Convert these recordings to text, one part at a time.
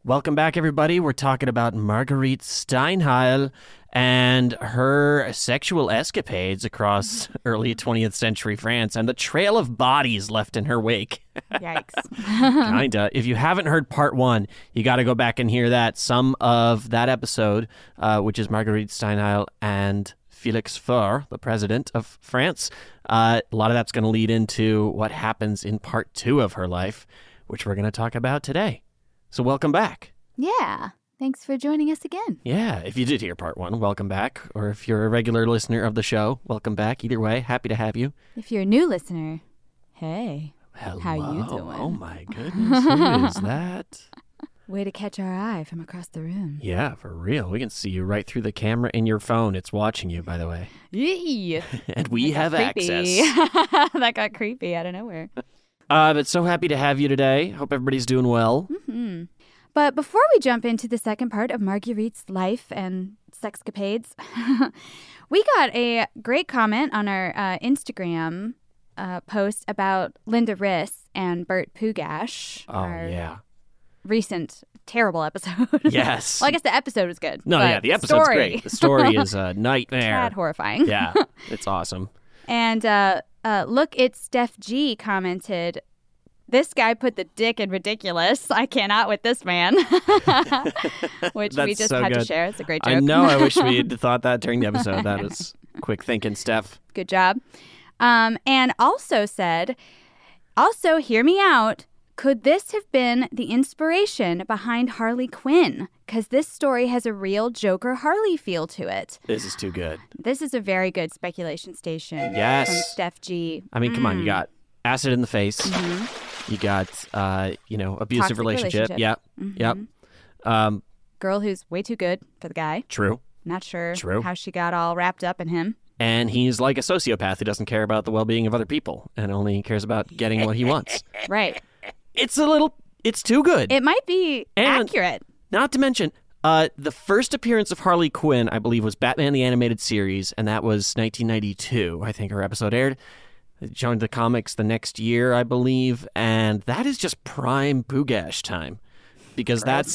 Welcome back, everybody. We're talking about Marguerite Steinheil and her sexual escapades across early 20th century France and the trail of bodies left in her wake. Yikes. Kinda. If you haven't heard part one, you got to go back and hear that. Some of that episode, which is Marguerite Steinheil and Félix Faure, the president of France. A lot of that's going to lead into what happens in part two of her life, which we're going to talk about today. So welcome back. Yeah. Thanks for joining us again. Yeah. If you did hear part one, welcome back. Or if you're a regular listener of the show, welcome back. Either way, happy to have you. If you're a new listener, hey. Hello. How you doing? Oh, my goodness. Who is that? Way to catch our eye from across the room. Yeah, for real. We can see you right through the camera in your phone. It's watching you, by the way. Yee. And we have access. That got creepy out of nowhere. But so happy to have you today. Hope everybody's doing well. Mm-hmm. But before we jump into the second part of Marguerite's life and sexcapades, we got a great comment on our Instagram post about Linda Riss and Bert Pugash. Oh, yeah. Recent terrible episode. Yes. Well, I guess the episode was good. No, yeah, the episode's great. The story is a nightmare. Tad horrifying. Yeah, it's awesome. And look, it's Steph G commented, "This guy put the dick in ridiculous. I cannot with this man." Which we just had to share. It's a great joke. I know. I wish we had thought that during the episode. That was quick thinking, Steph. Good job. And also said, also, hear me out. Could this have been the inspiration behind Harley Quinn? Because this story has a real Joker Harley feel to it. This is too good. This is a very good speculation station. Yes. From Steph G. I mean, come on. You got acid in the face. Mm-hmm. You got, abusive Toxic relationship. Yep. Mm-hmm. Yep. Girl who's way too good for the guy. True. Not sure True. how she got all wrapped up in him. And he's like a sociopath who doesn't care about the well-being of other people and only cares about getting what he wants. Right. It's too good. It might be accurate. Not to mention, the first appearance of Harley Quinn, I believe, was Batman the Animated Series, and that was 1992, I think her episode aired. It joined the comics the next year, I believe, and that is just prime Pugash time. Because that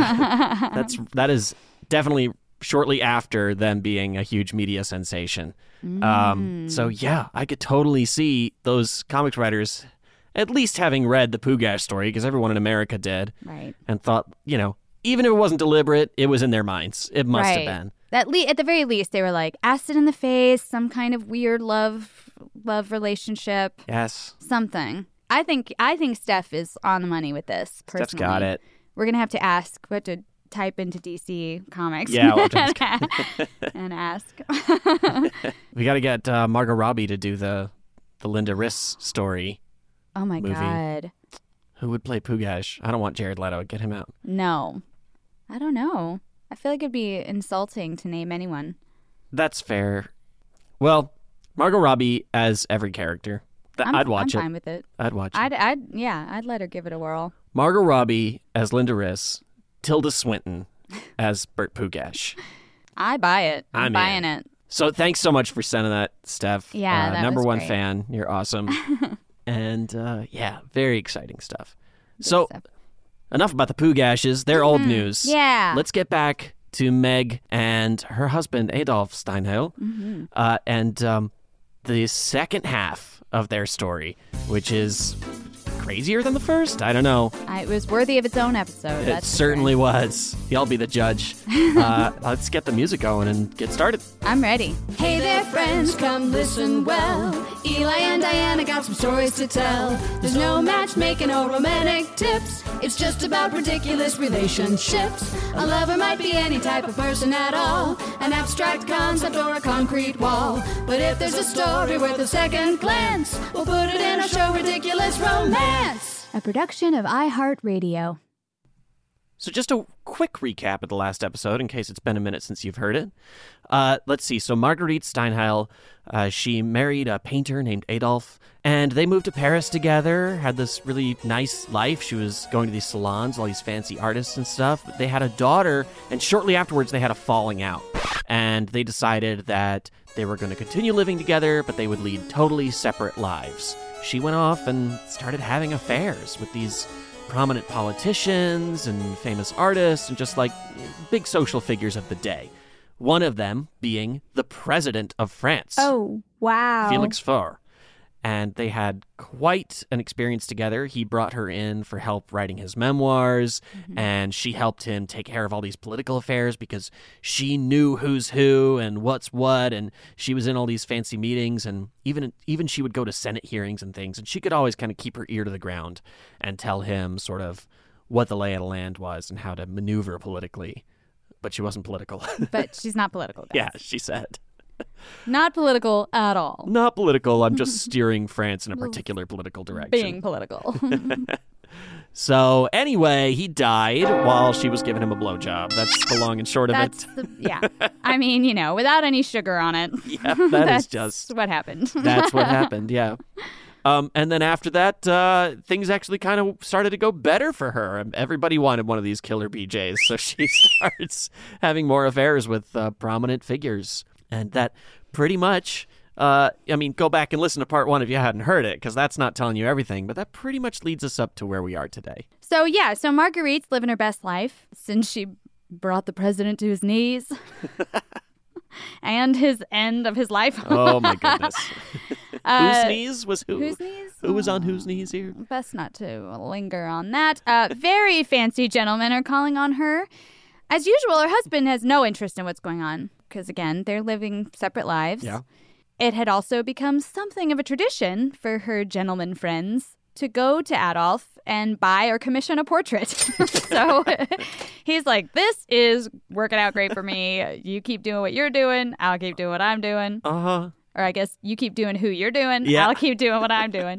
is definitely shortly after them being a huge media sensation. So yeah, I could totally see those comics writers at least having read the Pugash story, because everyone in America did. Right. And thought, even if it wasn't deliberate, it was in their minds. It must have been. At the very least, they were like, acid in the face, some kind of weird love relationship. Yes. Something. I think Steph is on the money with this, personally. Steph's got it. We're going to have to ask what to type into DC Comics. Yeah, and ask. We got to get Margot Robbie to do the Linda Riss story. Oh, my movie. God. Who would play Pugash? I don't want Jared Leto. Get him out. No. I don't know. I feel like it'd be insulting to name anyone. That's fair. Well, Margot Robbie as every character. I'd watch it. I'm fine with it. I'd watch it. I'd let her give it a whirl. Margot Robbie as Linda Riss. Tilda Swinton as Bert Pugash. I buy it. I'm buying it. So thanks so much for sending that, Steph. Yeah, that number was one great. fan. You're awesome. And very exciting stuff. So enough about the Pugashes. They're old news. Yeah. Let's get back to Meg and her husband, Adolf Steinheil, and the second half of their story, which is crazier than the first? I don't know. It was worthy of its own episode. It certainly was. Y'all be the judge. Let's get the music going and get started. I'm ready. Hey there, friends, come listen well. Eli and Diana got some stories to tell. There's no matchmaking or romantic tips. It's just about ridiculous relationships. A lover might be any type of person at all, an abstract concept or a concrete wall. But if there's a story worth a second glance, we'll put it in our show, Ridiculous Romance. A production of iHeartRadio. So just a quick recap of the last episode, in case it's been a minute since you've heard it. Let's see. So Marguerite Steinheil, she married a painter named Adolf, and they moved to Paris together, had this really nice life. She was going to these salons, all these fancy artists and stuff. They had a daughter, and shortly afterwards they had a falling out. And they decided that they were going to continue living together, but they would lead totally separate lives. She went off and started having affairs with these prominent politicians and famous artists and just like big social figures of the day. One of them being the president of France. Oh, wow. Felix Faure. And they had quite an experience together. He brought her in for help writing his memoirs, and she helped him take care of all these political affairs because she knew who's who and what's what, and she was in all these fancy meetings, and even she would go to Senate hearings and things, and she could always kind of keep her ear to the ground and tell him sort of what the lay of the land was and how to maneuver politically. But she wasn't political. But she's not political, guys. Yeah, she said. Not political at all. Not political. I'm just steering France in a particular political direction. Being political. So anyway, he died while she was giving him a blowjob. That's the long and short of it. Yeah. I mean, without any sugar on it. Yeah, That's is just what happened. That's what happened, yeah. And then after that, things actually kind of started to go better for her. Everybody wanted one of these killer BJs, so she starts having more affairs with prominent figures. And that pretty much, go back and listen to part 1 if you hadn't heard it, because that's not telling you everything, but that pretty much leads us up to where we are today. So Marguerite's living her best life since she brought the president to his knees and his end of his life. Oh, my goodness. Whose knees was who? Whose knees? Who was on whose knees here? Best not to linger on that. Very fancy gentlemen are calling on her. As usual, her husband has no interest in what's going on because, again, they're living separate lives. Yeah. It had also become something of a tradition for her gentleman friends to go to Adolf and buy or commission a portrait. So he's like, this is working out great for me. You keep doing what you're doing. I'll keep doing what I'm doing. Uh-huh. Or I guess you keep doing who you're doing. Yeah. I'll keep doing what I'm doing.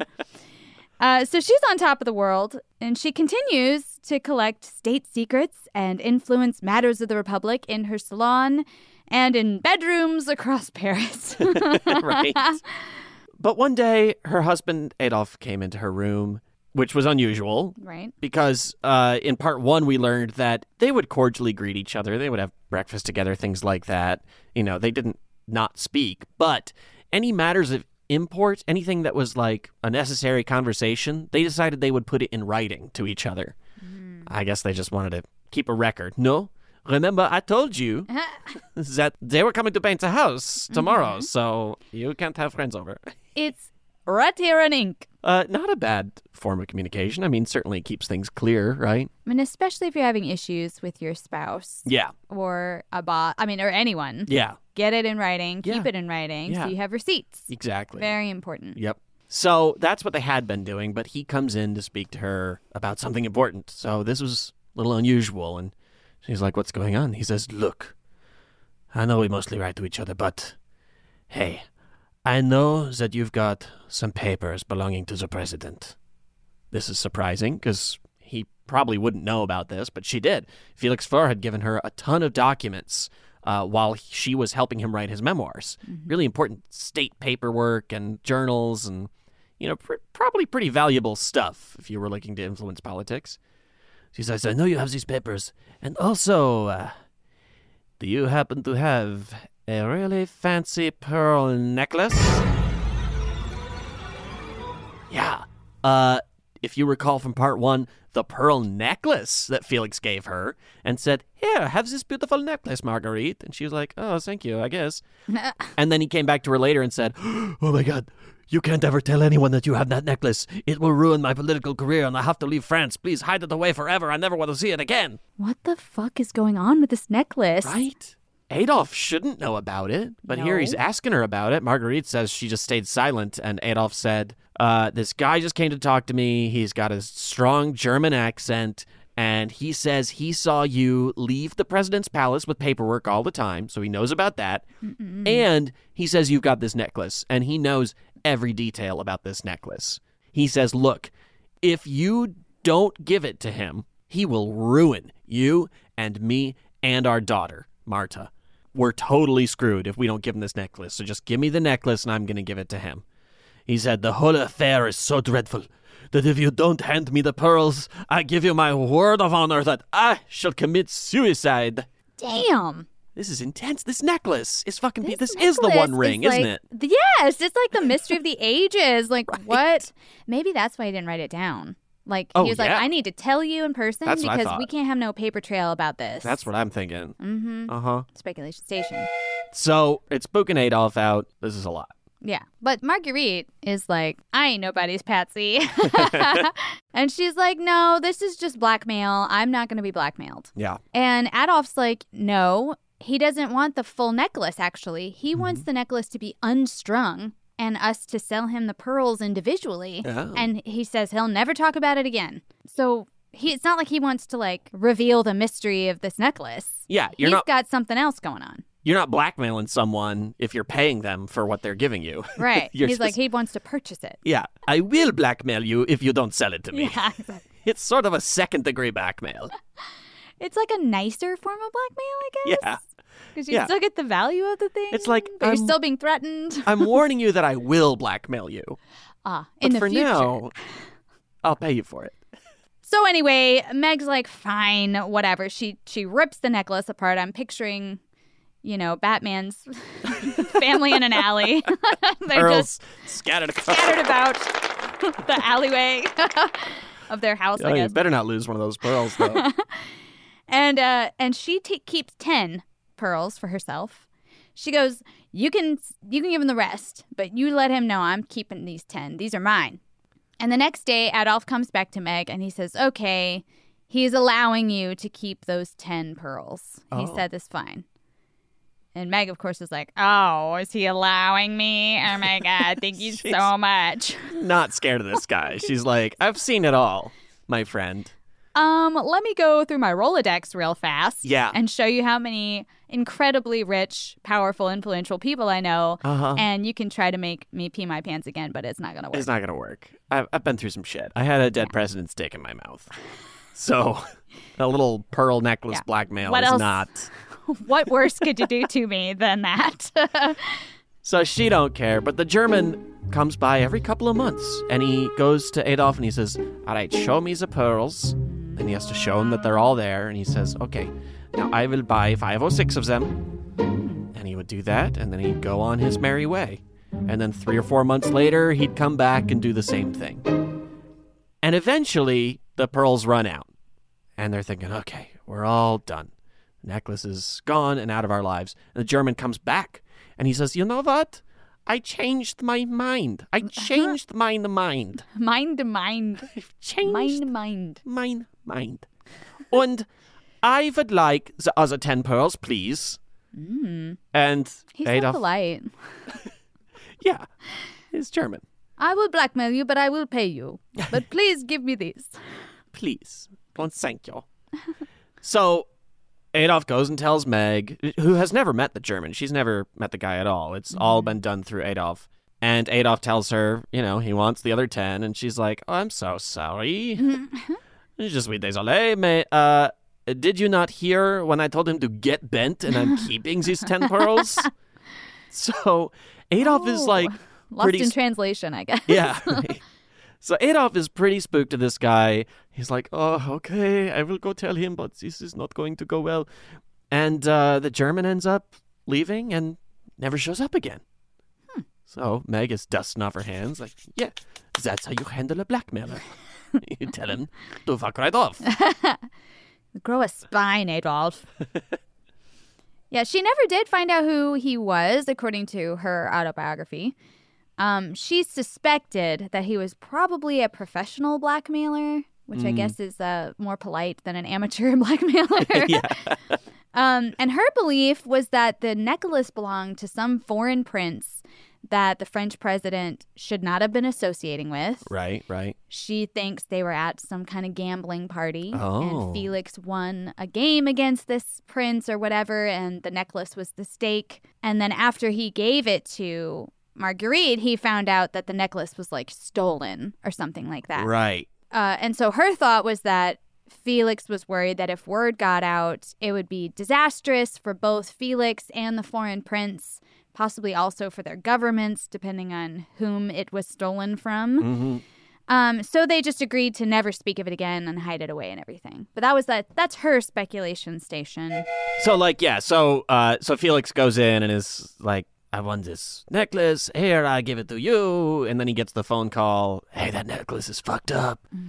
So she's on top of the world, and she continues to collect state secrets and influence matters of the Republic in her salon and in bedrooms across Paris. Right. But one day, her husband, Adolf, came into her room, which was unusual. Right. Because in part 1, we learned that they would cordially greet each other. They would have breakfast together, things like that. They didn't not speak. But any matters of import, anything that was like a necessary conversation, they decided they would put it in writing to each other. I guess they just wanted to keep a record. No, remember I told you that they were coming to paint a house tomorrow, so you can't have friends over. It's right here in ink. Not a bad form of communication. I mean, certainly it keeps things clear, right? I mean, especially if you're having issues with your spouse. Yeah. Or a boss. I mean, or anyone. Yeah. Get it in writing. Yeah. Keep it in writing. Yeah. So you have receipts. Exactly. Very important. Yep. So that's what they had been doing, but he comes in to speak to her about something important. So this was a little unusual, and she's like, what's going on? He says, look, I know we mostly write to each other, but hey, I know that you've got some papers belonging to the president. This is surprising because he probably wouldn't know about this, but she did. Felix Faure had given her a ton of documents while she was helping him write his memoirs. Really important state paperwork and journals and, probably pretty valuable stuff if you were looking to influence politics. She says, I know you have these papers. And also, do you happen to have a really fancy pearl necklace? Yeah. If you recall from part 1, the pearl necklace that Felix gave her and said, here, have this beautiful necklace, Marguerite. And she was like, oh, thank you, I guess. And then he came back to her later and said, oh my God, you can't ever tell anyone that you have that necklace. It will ruin my political career and I have to leave France. Please hide it away forever. I never want to see it again. What the fuck is going on with this necklace? Right? Adolf shouldn't know about it, but here he's asking her about it. Marguerite says she just stayed silent, and Adolf said, this guy just came to talk to me. He's got a strong German accent, and he says he saw you leave the president's palace with paperwork all the time, so he knows about that. And he says you've got this necklace, and he knows every detail about this necklace. He says, look, if you don't give it to him, he will ruin you and me and our daughter, Marta. We're totally screwed if we don't give him this necklace. So just give me the necklace and I'm going to give it to him. He said, the whole affair is so dreadful that if you don't hand me the pearls, I give you my word of honor that I shall commit suicide. Damn. This is intense. This necklace is fucking... This is the One Ring, isn't it? Yes, it's like the mystery of the ages. Like, right. What? Maybe that's why he didn't write it down. Like, Oh, he was like, yeah. I need to tell you in person That's what I because thought. we can't have no paper trail about this. That's what I'm thinking. Mm-hmm. Uh-huh. Speculation station. So it's spooking Adolf out. This is a lot. Yeah. But Marguerite is like, I ain't nobody's patsy. And she's like, no, this is just blackmail. I'm not going to be blackmailed. Yeah. And Adolf's like, no, he doesn't want the full necklace, actually. He wants the necklace to be unstrung and us to sell him the pearls individually. Oh. And he says he'll never talk about it again. So it's not like he wants to, like, reveal the mystery of this necklace. Yeah, He's you're got something else going on. not blackmailing someone if you're paying them for what they're giving you. Right. You're He's like, just- he wants to purchase it. Yeah, I will blackmail you if you don't sell it to me. Yeah, exactly. It's sort of a second-degree blackmail. It's like a nicer form of blackmail, I guess. Yeah. Because you Yeah. still get the value of the thing. It's like, but you're I'm- still being threatened. I'm warning you that I will blackmail you. In But the for future. now, I'll pay you for it. So anyway, Meg's like, fine, whatever. She rips the necklace apart. I'm picturing, Batman's family in an alley. They're Pearls just scattered across. scattered about the alleyway of their house, Oh, I you guess. better not lose one of those pearls, though. And she keeps 10 pearls for herself. She goes, you can give him the rest, but you let him know I'm keeping these 10. These are mine. And the next day, Adolf comes back to Meg and he says, okay, he's allowing you to keep those 10 pearls. He Oh. said this fine. And Meg, of course, is like, oh, is he allowing me? Oh, my God, thank you so much. Not scared of this guy. She's like, I've seen it all, my friend. Let me go through my Rolodex real fast. Yeah. And show you how many incredibly rich, powerful, influential people I know. Uh-huh. And you can try to make me pee my pants again, but it's not going to work. It's not going to work. I've been through some shit. I had a dead president's dick in my mouth. So a little pearl necklace Yeah. blackmail What is else? not. What worse could you do to me than that? So she don't care. But the German comes by every couple of months. And he goes to Adolf and he says, all right, show me the pearls. And he has to show him that they're all there. And he says, okay, now I will buy 5 or 6 of them. And he would do that. And then he'd go on his merry way. And then 3 or 4 months later, he'd come back and do the same thing. And eventually, the pearls run out. And they're thinking, okay, we're all done. The necklace is gone and out of our lives. And the German comes back. And he says, you know what? I changed my mind. I changed my mind. Mind to mind. I've changed Mind. my mind. And I would like the other 10 pearls, please. And He's so Adolf, polite. yeah, he's German. I will blackmail you, but I will pay you. But please give me these. Please. Don't thank you. So Adolf goes and tells Meg, who has never met the German. She's never met the guy at all. It's all been done through Adolf. And Adolf tells her, he wants the other 10. And she's like, oh, I'm so sorry. Je suis désolé, mais did you not hear when I told him to get bent and I'm keeping these 10 pearls? So Adolf is like Lost pretty in translation, I guess. yeah. So Adolf is pretty spooked to this guy. He's like, oh, okay, I will go tell him, but this is not going to go well. And the German ends up leaving and never shows up again. So Meg is dusting off her hands like, yeah, that's how you handle a blackmailer. You tell him to fuck right off. Grow a spine, Adolf. Yeah, she never did find out who he was, according to her autobiography. She suspected that he was probably a professional blackmailer, which I guess is more polite than an amateur blackmailer. Yeah. And her belief was that the necklace belonged to some foreign prince that the French president should not have been associating with. Right. She thinks they were at some kind of gambling party, Oh. and Felix won a game against this prince or whatever, and the necklace was the stake. And then after he gave it to Marguerite, he found out that the necklace was like stolen or something like that. Right. And so her thought was that Felix was worried that if word got out, it would be disastrous for both Felix and the foreign prince, possibly also for their governments, depending on whom it was stolen from. So they just agreed to never speak of it again and hide it away and everything. But that's her speculation station. So so Felix goes in and is like, I want this necklace. Here, I give it to you. And then he gets the phone call. Hey, that necklace is fucked up. And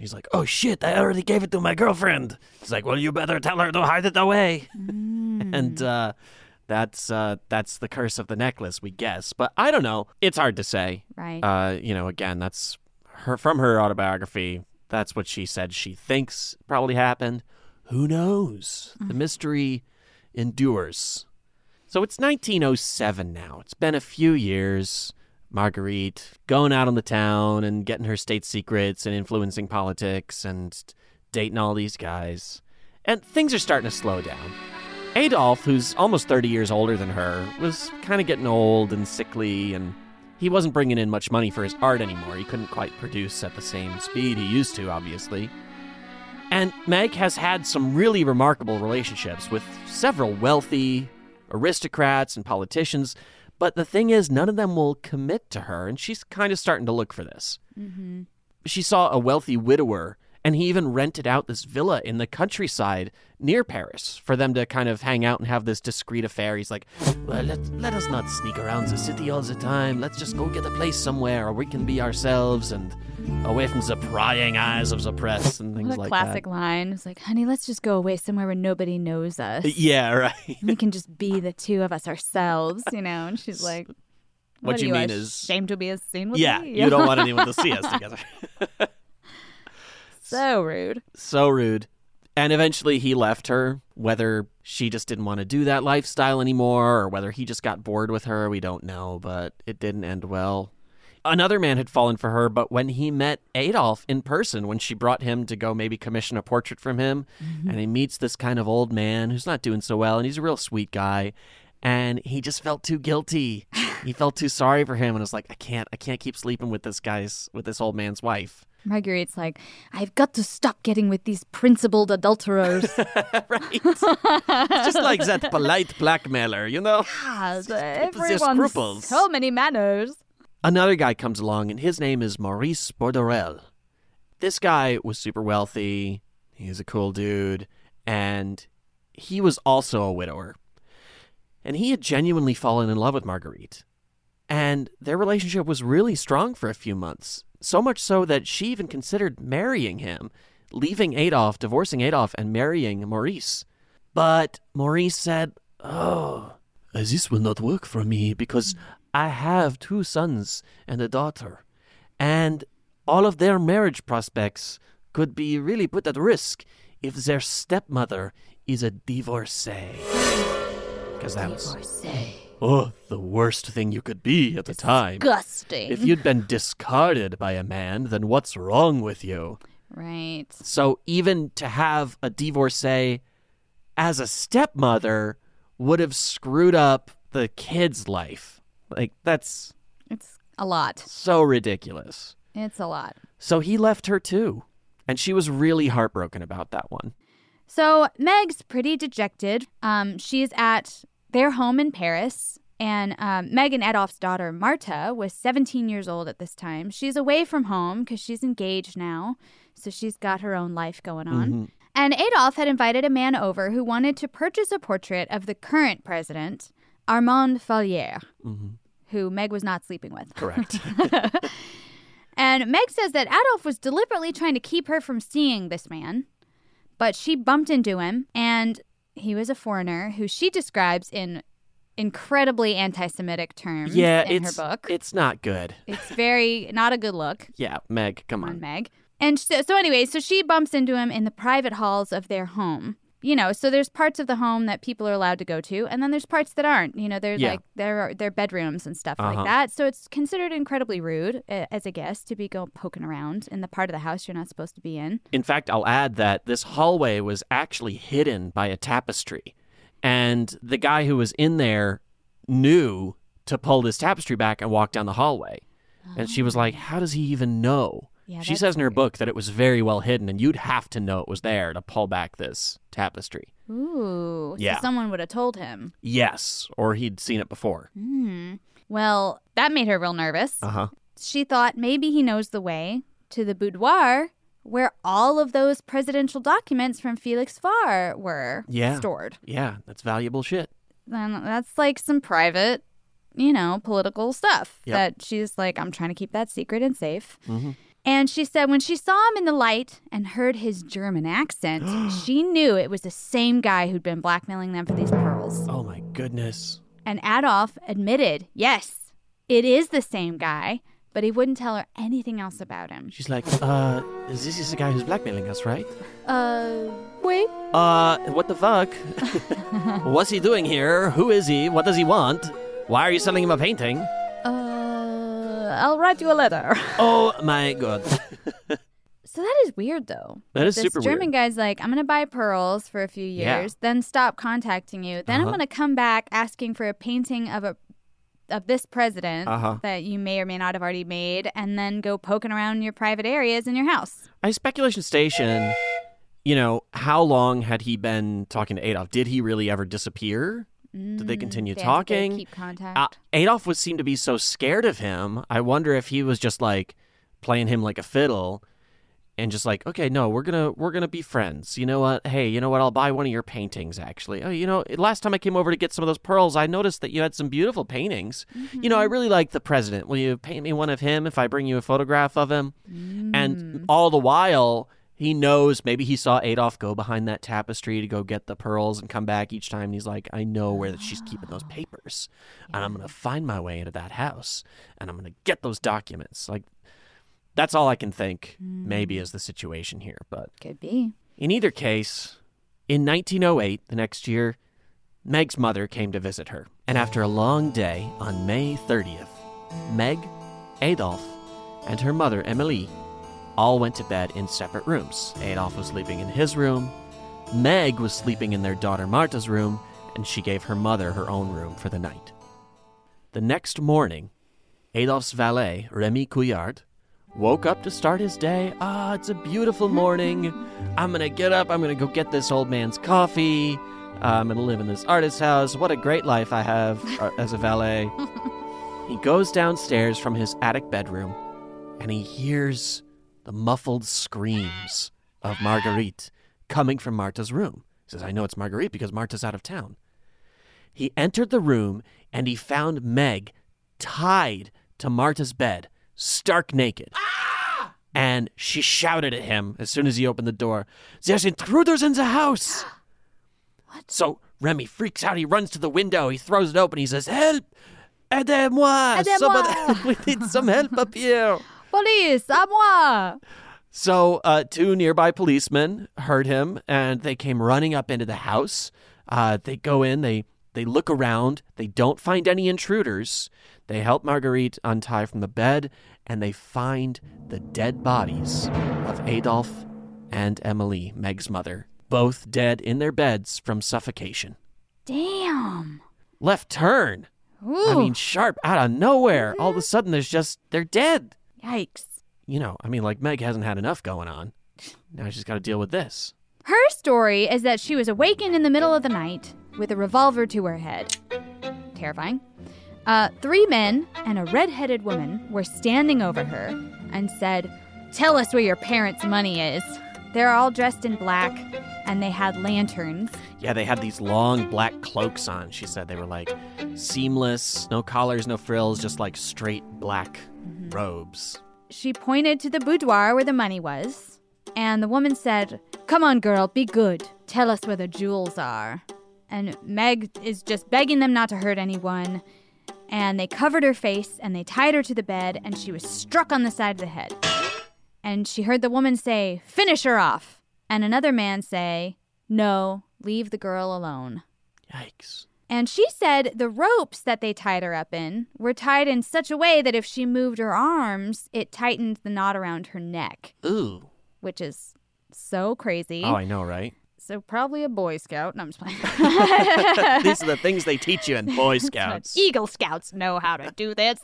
He's like, oh, shit, I already gave it to my girlfriend. He's like, well, you better tell her to hide it away. And that's the curse of the necklace, we guess. But I don't know. It's hard to say. Right. Again, that's from her autobiography. That's what she said she thinks probably happened. Who knows? The mystery endures. So it's 1907 now. It's been a few years. Marguerite going out on the town and getting her state secrets and influencing politics and dating all these guys. And things are starting to slow down. Adolf, who's almost 30 years older than her, was kind of getting old and sickly, and he wasn't bringing in much money for his art anymore. He couldn't quite produce at the same speed he used to, obviously. And Meg has had some really remarkable relationships with several wealthy aristocrats and politicians, but the thing is, none of them will commit to her, and she's kind of starting to look for this. Mm-hmm. She saw a wealthy widower, and he even rented out this villa in the countryside near Paris for them to kind of hang out and have this discreet affair. He's like, well, let us not sneak around the city all the time. Let's just go get a place somewhere where we can be ourselves and away from the prying eyes of the press and things like that. Classic line. It's like, honey, let's just go away somewhere where nobody knows us. Yeah, right. We can just be the two of us ourselves, And she's like, what you mean is ashamed to be seen with me? You don't want anyone to see us together. So rude. So rude. And eventually he left her, whether she just didn't want to do that lifestyle anymore or whether he just got bored with her, we don't know, but it didn't end well. Another man had fallen for her, but when he met Adolf in person, when she brought him to go maybe commission a portrait from him, and he meets this kind of old man who's not doing so well, and he's a real sweet guy, and he just felt too guilty. He felt too sorry for him, and was like, I can't keep sleeping with this old man's wife. Marguerite's like, I've got to stop getting with these principled adulterers. Right. It's just like that polite blackmailer, Everyone's so many manners. Another guy comes along, and his name is Maurice Borderel. This guy was super wealthy. He's a cool dude. And he was also a widower. And he had genuinely fallen in love with Marguerite. And their relationship was really strong for a few months. So much so that she even considered marrying him, leaving Adolf, divorcing Adolf, and marrying Maurice. But Maurice said, this will not work for me because I have 2 sons and a daughter. And all of their marriage prospects could be really put at risk if their stepmother is a divorcee. Because that was the worst thing you could be at the time. Disgusting. If you'd been discarded by a man, then what's wrong with you? Right. So even to have a divorcee as a stepmother would have screwed up the kid's life. It's a lot. So ridiculous. It's a lot. So he left her too. And she was really heartbroken about that one. So Meg's pretty dejected. She's at their home in Paris. And Meg and Adolph's daughter, Marta, was 17 years old at this time. She's away from home because she's engaged now. So she's got her own life going on. Mm-hmm. And Adolf had invited a man over who wanted to purchase a portrait of the current president, Armand Fallières, who Meg was not sleeping with. Correct. And Meg says that Adolf was deliberately trying to keep her from seeing this man, but she bumped into him, and he was a foreigner who she describes in incredibly anti-Semitic terms in her book. It's not good. It's very not a good look. Yeah, Meg, come on. Meg. And so anyway, so she bumps into him in the private halls of their home. So there's parts of the home that people are allowed to go to, and then there's parts that aren't. There's like their bedrooms and stuff like that. So it's considered incredibly rude as a guest to be poking around in the part of the house you're not supposed to be in. In fact, I'll add that this hallway was actually hidden by a tapestry, and the guy who was in there knew to pull this tapestry back and walk down the hallway. And she was like, "How does he even know?" Yeah, she says in her book that it was very well hidden, and you'd have to know it was there to pull back this tapestry. Ooh. Yeah. So someone would have told him. Yes, or he'd seen it before. Well, that made her real nervous. She thought maybe he knows the way to the boudoir where all of those presidential documents from Felix Faure were stored. Yeah, that's valuable shit. And that's like some private, political stuff that she's like, I'm trying to keep that secret and safe. And she said when she saw him in the light and heard his German accent, she knew it was the same guy who'd been blackmailing them for these pearls. Oh, my goodness. And Adolf admitted, yes, it is the same guy, but he wouldn't tell her anything else about him. She's like, this is the guy who's blackmailing us, right? Wait. What the fuck? What's he doing here? Who is he? What does he want? Why are you selling him a painting? I'll write you a letter. Oh, my God. So that is weird, though. That is this super German weird. guy's like, I'm going to buy pearls for a few years, then stop contacting you. Then I'm going to come back asking for a painting of this president that you may or may not have already made, and then go poking around in your private areas in your house. Speculation Station, how long had he been talking to Adolf? Did he really ever disappear? Did they continue talking? Keep contact. Adolf seemed to be so scared of him. I wonder if he was just like playing him like a fiddle and just like, okay, no, we're gonna be friends. You know what? Hey, you know what? I'll buy one of your paintings, actually. Oh, last time I came over to get some of those pearls, I noticed that you had some beautiful paintings. I really like the president. Will you paint me one of him if I bring you a photograph of him? And all the while, he knows maybe he saw Adolf go behind that tapestry to go get the pearls and come back each time. And he's like, I know where she's keeping those papers. And I'm going to find my way into that house. And I'm going to get those documents. Like, that's all I can think maybe is the situation here. But could be. In either case, in 1908, the next year, Meg's mother came to visit her. And after a long day on May 30th, Meg, Adolf, and her mother, Emily, all went to bed in separate rooms. Adolf was sleeping in his room. Meg was sleeping in their daughter Martha's room, and she gave her mother her own room for the night. The next morning, Adolf's valet, Remy Couillard, woke up to start his day. It's a beautiful morning. I'm going to get up. I'm going to go get this old man's coffee. I'm going to live in this artist's house. What a great life I have as a valet. He goes downstairs from his attic bedroom, and he hears the muffled screams of Marguerite coming from Martha's room. He says, I know it's Marguerite because Martha's out of town. He entered the room, and he found Meg tied to Martha's bed, stark naked. Ah! And she shouted at him as soon as he opened the door, There's intruders in the house! What? So Remy freaks out. He runs to the window. He throws it open. He says, Help! Aidez-moi! Aidez-moi! We need some help up here. Police, à moi! So 2 nearby policemen heard him, and they came running up into the house. They go in, they look around. They don't find any intruders. They help Marguerite untie from the bed, and they find the dead bodies of Adolf and Emily, Meg's mother, both dead in their beds from suffocation. Damn. Left turn. Ooh. I mean, sharp out of nowhere. All of a sudden, they're dead. Yikes. Meg hasn't had enough going on. Now she's got to deal with this. Her story is that she was awakened in the middle of the night with a revolver to her head. Terrifying. 3 men and a red-headed woman were standing over her and said, Tell us where your parents' money is. They're all dressed in black, and they had lanterns. Yeah, they had these long black cloaks on. She said they were like seamless, no collars, no frills, just like straight black robes. She pointed to the boudoir where the money was, and the woman said, Come on, girl, be good. Tell us where the jewels are. And Meg is just begging them not to hurt anyone. And they covered her face, and they tied her to the bed, and she was struck on the side of the head. And she heard the woman say, Finish her off. And another man say, No, leave the girl alone. Yikes. And she said the ropes that they tied her up in were tied in such a way that if she moved her arms, it tightened the knot around her neck. Ooh. Which is so crazy. Oh, I know, right? So probably a Boy Scout. No, I'm just playing. These are the things they teach you in Boy Scouts. Eagle Scouts know how to do this.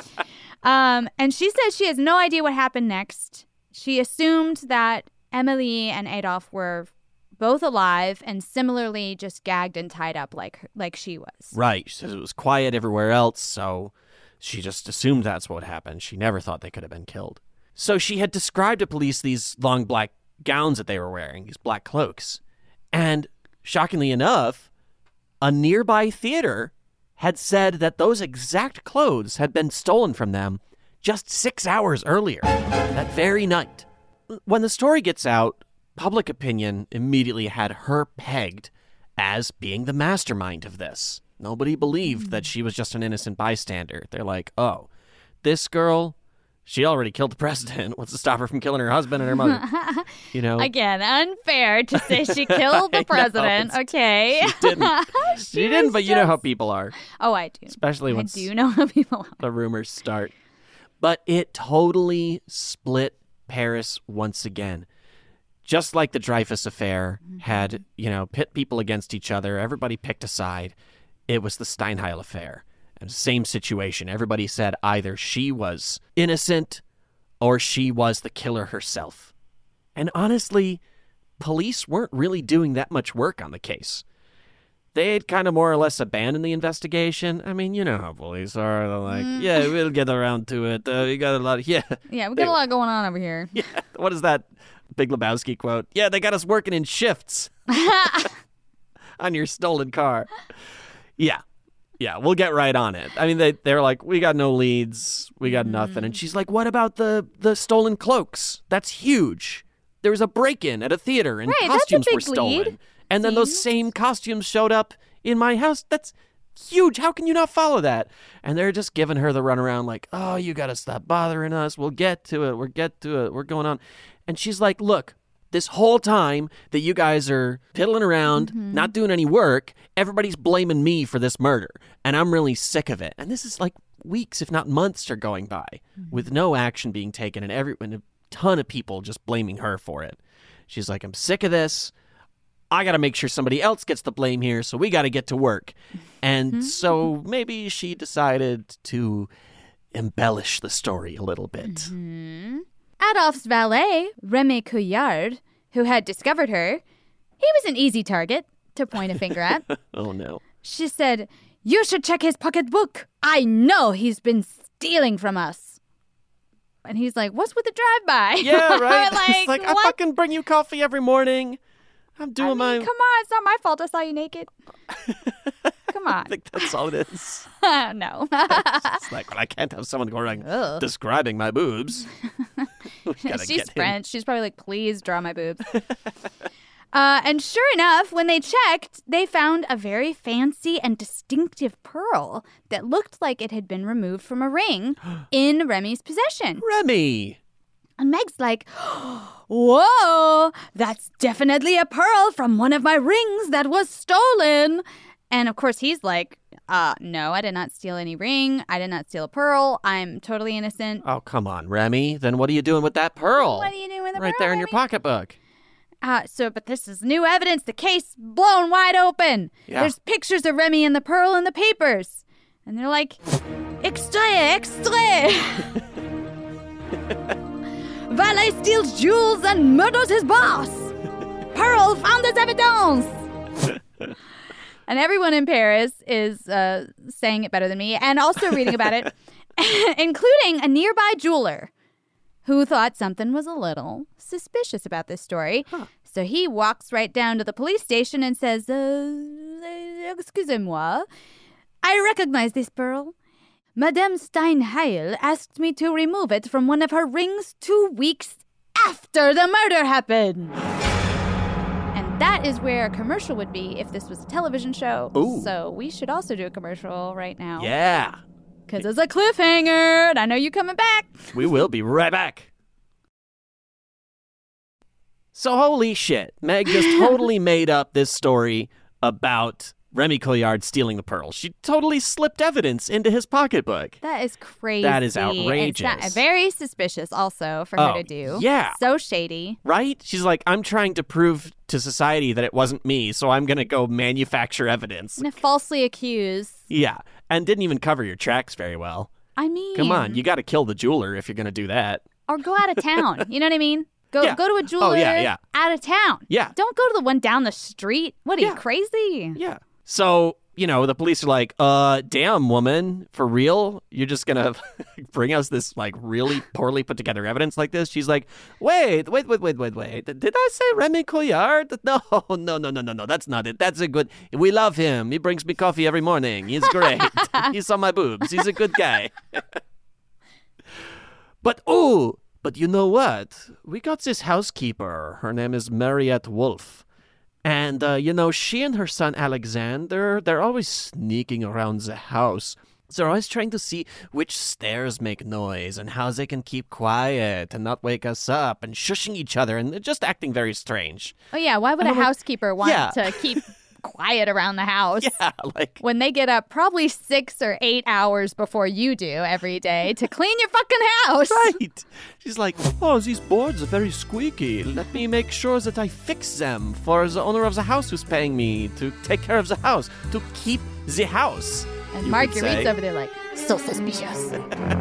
And she says she has no idea what happened next. She assumed that Emily and Adolf were both alive and similarly just gagged and tied up like she was. Right. She says it was quiet everywhere else, so she just assumed that's what happened. She never thought they could have been killed. So she had described to police these long black gowns that they were wearing, these black cloaks. And shockingly enough, a nearby theater had said that those exact clothes had been stolen from them just 6 hours earlier, that very night. When the story gets out, public opinion immediately had her pegged as being the mastermind of this. Nobody believed that she was just an innocent bystander. They're like, oh, this girl, she already killed the president. What's to stop her from killing her husband and her mother? You know? Again, unfair to say she killed the president. Okay. She didn't. She didn't, but you know how people are. Oh, I do. Especially when I do know how people are. the rumors start. But it totally split Paris once again. Just like the Dreyfus affair had, pit people against each other. Everybody picked a side. It was the Steinheil affair. And same situation. Everybody said either she was innocent or she was the killer herself. And honestly, police weren't really doing that much work on the case. They had kind of more or less abandoned the investigation. I mean, you know how police are. They're like, yeah, we'll get around to it. We got a lot of, Yeah, we got a lot going on over here. Yeah, what is that Big Lebowski quote? Yeah, they got us working in shifts on your stolen car. Yeah, we'll get right on it. I mean, they're like, we got no leads. We got nothing. And she's like, what about the stolen cloaks? That's huge. There was a break-in at a theater and costumes were stolen. Lead. And then those same costumes showed up in my house. That's huge. How can you not follow that? And they're just giving her the runaround like, oh, you got to stop bothering us. We'll get to it. We're going on. And she's like, look, this whole time that you guys are piddling around, not doing any work, everybody's blaming me for this murder. And I'm really sick of it. And this is like weeks, if not months, are going by with no action being taken and a ton of people just blaming her for it. She's like, I'm sick of this. I got to make sure somebody else gets the blame here, so we got to get to work. And so maybe she decided to embellish the story a little bit. Adolphe's valet, Remy Couillard, who had discovered her, he was an easy target to point a finger at. Oh, no. She said, you should check his pocketbook. I know he's been stealing from us. And he's like, what's with the drive-by? Yeah, right. Like, it's like, I fucking bring you coffee every morning. I'm doing Come on, it's not my fault I saw you naked. Come on. I think that's all it is. No. It's like, well, I can't have someone go around describing my boobs. She's French. She's probably like, please draw my boobs. And sure enough, when they checked, they found a very fancy and distinctive pearl that looked like it had been removed from a ring in Remy's possession. Remy! And Meg's like, whoa, that's definitely a pearl from one of my rings that was stolen. And of course, he's like, no, I did not steal any ring. I did not steal a pearl. I'm totally innocent. Oh, come on, Remy. Then what are you doing with that pearl? What are you doing with the pearl, right there in Remy? your pocketbook. But this is new evidence. The case blown wide open. Yeah. There's pictures of Remy and the pearl in the papers. And they're like, extrait. Valet steals jewels and murders his boss. Pearl found as evidence. And everyone in Paris is saying it better than me and also reading about it, including a nearby jeweler who thought something was a little suspicious about this story. So he walks right down to the police station and says, excusez-moi, I recognize this pearl. Madame Steinheil asked me to remove it from one of her rings 2 weeks after the murder happened. And that is where a commercial would be if this was a television show. Ooh. So we should also do a commercial right now. Yeah. Because it's a cliffhanger, and I know you coming back. We will be right back. So holy shit, Meg just totally made up this story about Remy Couillard stealing the pearl. She totally slipped evidence into his pocketbook. That is crazy. That is outrageous. It's very suspicious also for her to do. Yeah. So shady. Right? She's like, I'm trying to prove to society that it wasn't me, so I'm going to go manufacture evidence. And falsely accuse. Yeah. And didn't even cover your tracks very well. I mean. Come on, you got to kill the jeweler if you're going to do that. Or go out of town. You know what I mean? Go to a jeweler out of town. Yeah. Don't go to the one down the street. What, are you crazy? Yeah. So, the police are like, damn, woman, for real? You're just going to bring us this, really poorly put together evidence like this? She's like, wait. Did I say Remy Couillard? No. That's not it. That's a good, we love him. He brings me coffee every morning. He's great. He saw my boobs. He's a good guy. But you know what? We got this housekeeper. Her name is Mariette Wolf. And, she and her son Alexander, they're always sneaking around the house. They're always trying to see which stairs make noise and how they can keep quiet and not wake us up and shushing each other and just acting very strange. Oh, yeah. Why would a housekeeper want to keep quiet around the house? Yeah, when they get up probably 6 or 8 hours before you do every day to clean your fucking house. Right. She's like, oh, these boards are very squeaky. Let me make sure that I fix them for the owner of the house who's paying me to take care of the house, to keep the house. And Marguerite's over there like, so suspicious.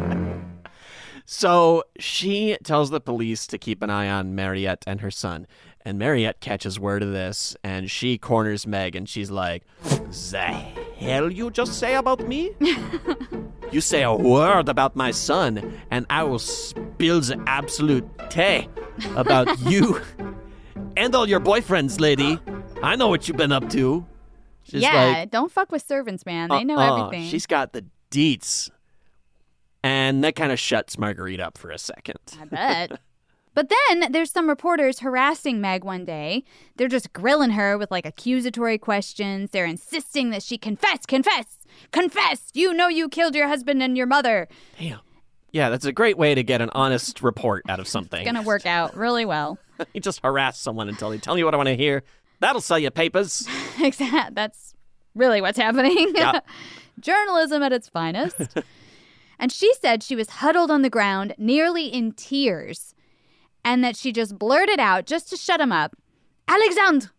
So she tells the police to keep an eye on Mariette and her son. And Mariette catches word of this, and she corners Meg, and she's like, the hell you just say about me? You say a word about my son, and I will spill the absolute tea about you and all your boyfriends, lady. I know what you've been up to. She's don't fuck with servants, man. They know everything. She's got the deets. And that kind of shuts Marguerite up for a second. I bet. But then there's some reporters harassing Meg one day. They're just grilling her with accusatory questions. They're insisting that she confess. You know you killed your husband and your mother. Damn. Yeah, that's a great way to get an honest report out of something. It's going to work out really well. You just harass someone until they tell you what I want to hear. That'll sell you papers. Exactly. That's really what's happening. Yeah. Journalism at its finest. And she said she was huddled on the ground, nearly in tears, and that she just blurted out, just to shut him up, Alexander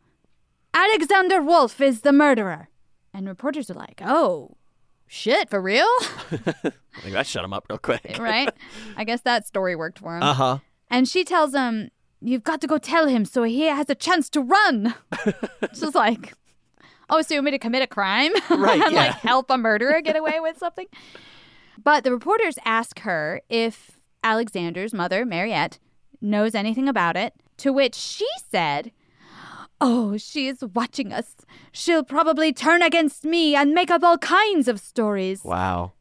Wolf is the murderer. And reporters are like, oh, shit, for real? I think that shut him up real quick. Right? I guess that story worked for him. Uh-huh. And she tells him, you've got to go tell him so he has a chance to run. She's like, oh, so you want me to commit a crime? Right, and yeah. Help a murderer get away with something? But the reporters ask her if Alexander's mother, Mariette, knows anything about it, to which she said, oh, she is watching us. She'll probably turn against me and make up all kinds of stories. Wow.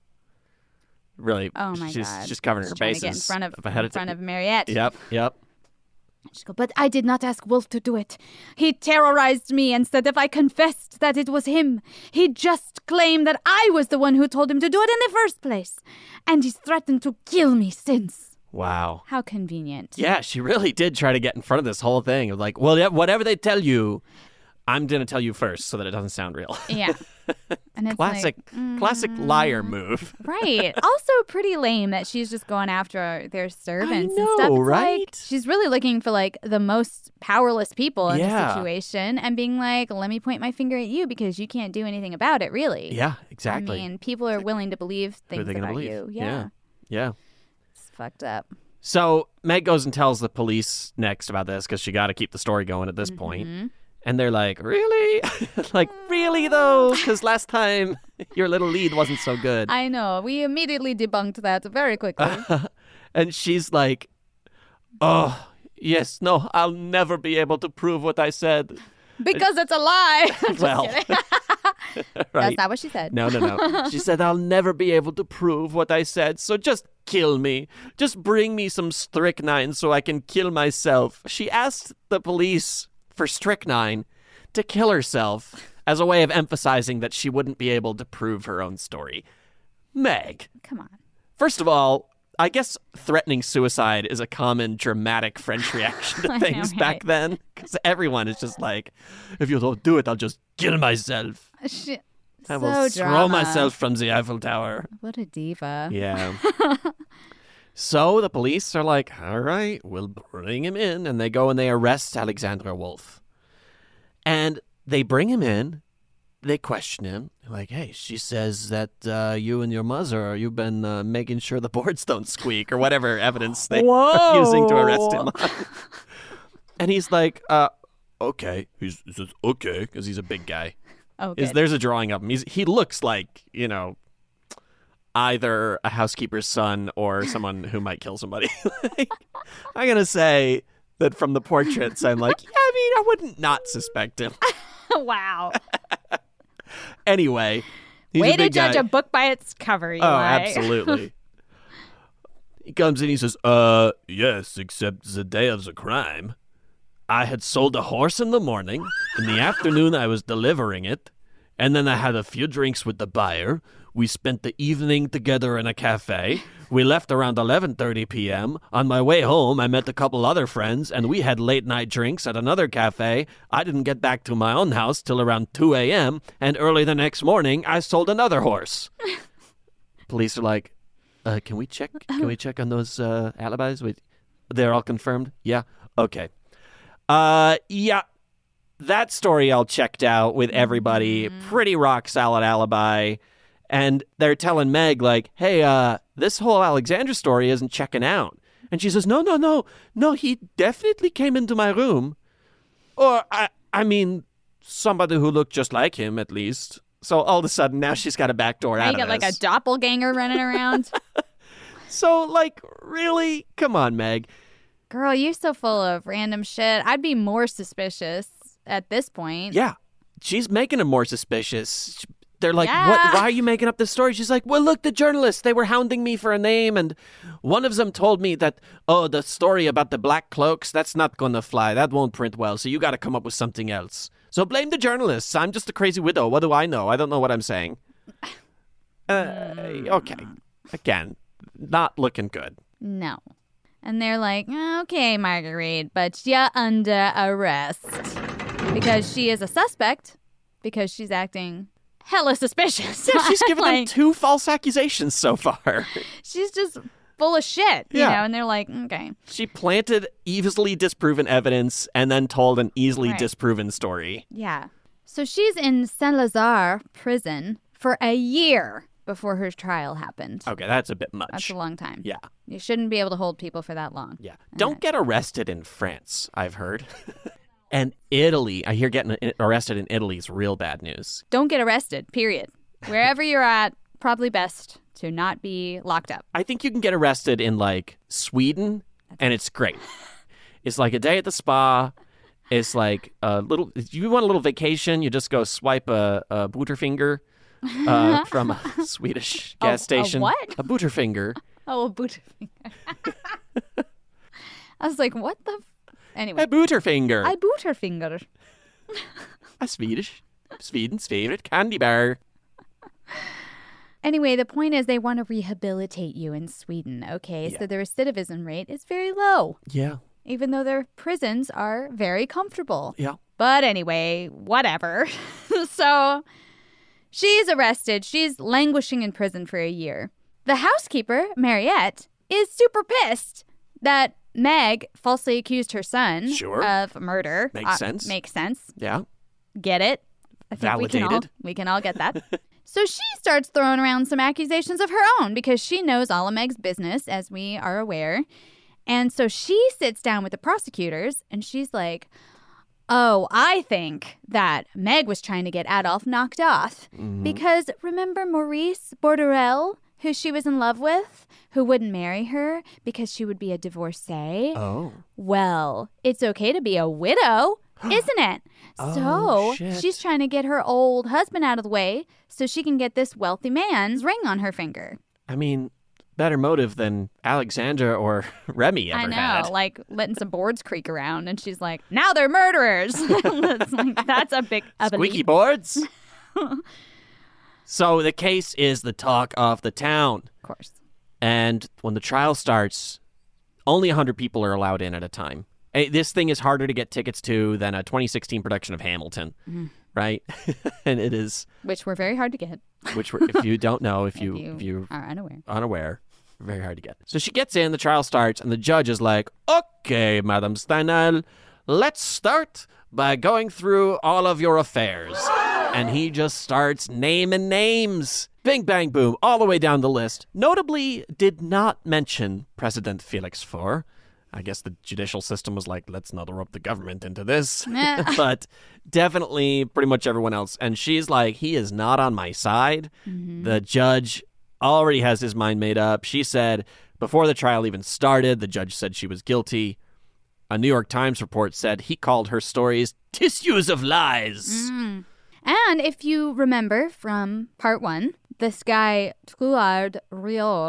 Really, oh my she's God. just covering her bases. To get in front of Mariette. Yep. She goes, but I did not ask Wolf to do it. He terrorized me and said if I confessed that it was him, he'd just claim that I was the one who told him to do it in the first place. And he's threatened to kill me since. Wow. How convenient. Yeah, she really did try to get in front of this whole thing. Of like, well, yeah, whatever they tell you, I'm going to tell you first so that it doesn't sound real. Yeah. And it's classic liar move. Right. Also pretty lame that she's just going after their servants I know, and stuff. It's right? She's really looking for the most powerless people in Yeah. the situation and being like, let me point my finger at you because you can't do anything about it, really. Yeah, exactly. I mean, people are willing to believe things Who are they about gonna you. believe? Yeah. Yeah. It's fucked up. So Meg goes and tells the police next about this because she got to keep the story going at this point. And they're like, really? Really, though? Because last time your little lead wasn't so good. I know. We immediately debunked that very quickly. And she's like, oh, yes, no, I'll never be able to prove what I said. Because it's a lie. Just Well, kidding. right. That's not what she said. No. She said, I'll never be able to prove what I said, so just kill me. Just bring me some strychnine so I can kill myself. She asked the police for strychnine to kill herself as a way of emphasizing that she wouldn't be able to prove her own story. Meg. Come on. First of all, I guess threatening suicide is a common dramatic French reaction to things back then. Because everyone is just like, if you don't do it, I'll just kill myself. I will throw myself from the Eiffel Tower. What a diva. Yeah. So the police are like, all right, we'll bring him in. And they go and they arrest Alexander Wolf. And they bring him in. They question him. They're like, hey, she says that you and your mother, you've been making sure the boards don't squeak or whatever evidence they are using to arrest him on. And he's like, okay. He says, okay, because he's a big guy. Oh, good. There's a drawing of him. He looks like, either a housekeeper's son or someone who might kill somebody. I'm going to say that from the portraits, I'm like, yeah, I wouldn't not suspect him. Wow. Anyway, he's Way a big to judge guy. a book by its cover, Eli. Oh, absolutely. He comes in, he says, yes, except the day of the crime. I had sold a horse in the morning. In the afternoon, I was delivering it. And then I had a few drinks with the buyer. We spent the evening together in a cafe. We left around 11:30 p.m. On my way home, I met a couple other friends, and we had late-night drinks at another cafe. I didn't get back to my own house till around 2 a.m., and early the next morning, I sold another horse. Police are like, can we check on those alibis? They're all confirmed? Yeah? Okay. Yeah. That story all checked out with everybody. Pretty rock-solid alibi. And they're telling Meg, like, hey, this whole Alexander story isn't checking out. And she says, no, he definitely came into my room. Or, I mean, somebody who looked just like him, at least. So all of a sudden, now she's got a backdoor out of this. You got like a doppelganger running around. So, like, really? Come on, Meg. Girl, you're so full of random shit. I'd be more suspicious at this point. Yeah. She's making him more suspicious. They're like, Yeah. What? Why are you making up this story? She's like, well, look, the journalists, they were hounding me for a name, and one of them told me that, the story about the black cloaks, that's not going to fly. That won't print well, so you got to come up with something else. So blame the journalists. I'm just a crazy widow. What do I know? I don't know what I'm saying. Okay. Again, not looking good. No. And they're like, okay, Marguerite, but you're under arrest. Because she is a suspect, because she's acting hella suspicious. Yeah, she's given them Like, 2 false accusations so far. she's just full of shit, you Yeah. know, and they're like, okay. She planted easily disproven evidence and then told an easily Right. disproven story. Yeah. So she's in Saint-Lazare prison for a year before her trial happened. Okay, that's a bit much. That's a long time. Yeah. You shouldn't be able to hold people for that long. Yeah. Don't get arrested in France, I've heard. And Italy, I hear getting arrested in Italy is real bad news. Don't get arrested, period. Wherever you're at, probably best to not be locked up. I think you can get arrested in, like, Sweden, and it's great. It's like a day at the spa. It's like a little, if you want a little vacation, you just go swipe a Butterfinger from a Swedish gas station. A what? A Butterfinger. Oh, a Butterfinger. I was like, what the? Anyway. A Butterfinger. A Butterfinger. A Sweden's favorite candy bar. Anyway, the point is they want to rehabilitate you in Sweden, okay? Yeah. So the recidivism rate is very low, Yeah. even though their prisons are very comfortable. Yeah. But anyway, whatever. So she's arrested. She's languishing in prison for a year. The housekeeper, Mariette, is super pissed that Meg falsely accused her son Sure. of murder. Makes sense. Makes sense. Yeah. Get it? I think Validated. we can all get that. So she starts throwing around some accusations of her own because she knows all of Meg's business, as we are aware. And so she sits down with the prosecutors and she's like, oh, I think that Meg was trying to get Adolphe knocked off. Because remember Maurice Borderell, who she was in love with, who wouldn't marry her because she would be a divorcee? Oh. Well, it's okay to be a widow, isn't it? Oh, So shit. she's trying to get her old husband out of the way so she can get this wealthy man's ring on her finger. I mean, better motive than Alexandra or Remy ever I know, had. like letting some boards creak around, and she's like, now they're murderers. That's, like, that's a big Squeaky leap. boards. So the case is the talk of the town. Of course. And when the trial starts, only 100 people are allowed in at a time. This thing is harder to get tickets to than a 2016 production of Hamilton, right? And it is, Which were very hard to get. which if you don't know, if you are unaware. unaware, very hard to get. So she gets in, the trial starts, and the judge is like, okay, Madame Steinel, let's start by going through all of your affairs. And he just starts naming names. Bing, bang, boom, all the way down the list. Notably, did not mention President Felix Faure. I guess the judicial system was like, let's not erupt the government into this. But definitely pretty much everyone else. And she's like, he is not on my side. The judge already has his mind made up. She said, before the trial even started, the judge said she was guilty. A New York Times report said he called her stories tissues of lies. And if you remember from part one, this guy, Truard Riol,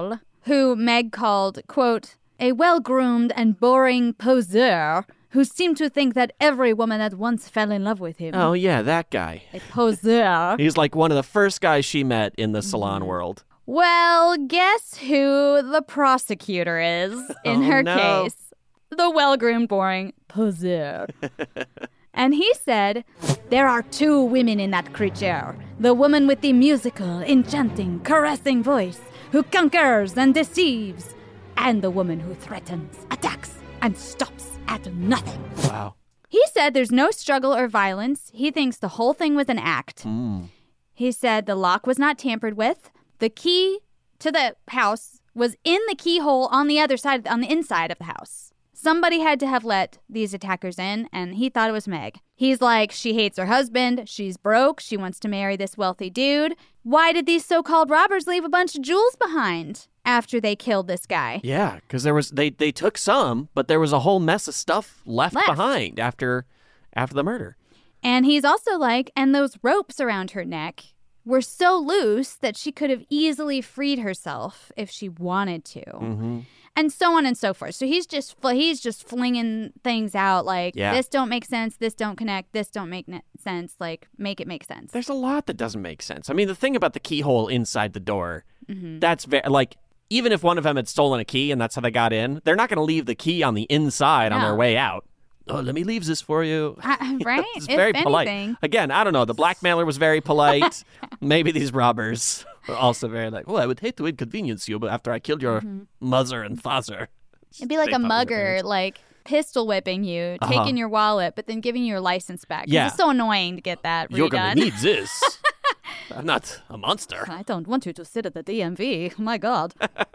who Meg called, quote, a well-groomed and boring poseur who seemed to think that every woman at once fell in love with him. Oh, yeah, that guy. A poseur. He's like one of the first guys she met in the salon world. Well, guess who the prosecutor is in her case? The well-groomed, boring poseur. And he said, there are two women in that creature. The woman with the musical, enchanting, caressing voice who conquers and deceives. And the woman who threatens, attacks, and stops at nothing. Wow. He said there's no struggle or violence. He thinks the whole thing was an act. He said the lock was not tampered with. The key to the house was in the keyhole on the other side, on the inside of the house. Somebody had to have let these attackers in, and he thought it was Meg. He's like, she hates her husband, she's broke, she wants to marry this wealthy dude. Why did these so-called robbers leave a bunch of jewels behind after they killed this guy? Yeah, because they took some, but there was a whole mess of stuff left. Behind after the murder. And he's also like, and those ropes around her neck were so loose that she could have easily freed herself if she wanted to. Mm-hmm. And so on and so forth. So he's just flinging things out like, this don't make sense, this don't connect, this don't make sense, like, make it make sense. There's a lot that doesn't make sense. I mean, the thing about the keyhole inside the door, that's very, like, even if one of them had stolen a key and that's how they got in, they're not going to leave the key on the inside on their way out. Oh, let me leave this for you. Right? It's very polite. Again, I don't know. The blackmailer was very polite. Maybe these robbers were also very like, well, I would hate to inconvenience you, but after I killed your mother and father. It'd be like a mugger, like pistol whipping you, taking your wallet, but then giving you your license back. Yeah. It's so annoying to get that redone. You're going to need this. I'm not a monster. I don't want you to sit at the DMV. My God.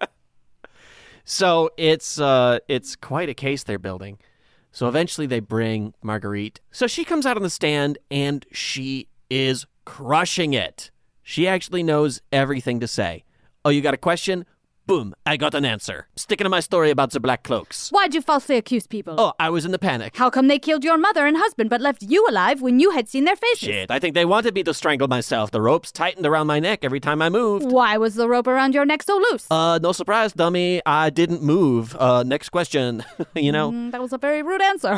So it's quite a case they're building. So eventually they bring Marguerite. So she comes out on the stand and she is crushing it. She actually knows everything to say. Oh, you got a question? Boom, I got an answer. Sticking to my story about the Black Cloaks. Why'd you falsely accuse people? Oh, I was in the panic. How come they killed your mother and husband but left you alive when you had seen their faces? Shit, I think they wanted me to strangle myself. The ropes tightened around my neck every time I moved. Why was the rope around your neck so loose? No surprise, dummy. I didn't move. Next question. You know? That was a very rude answer.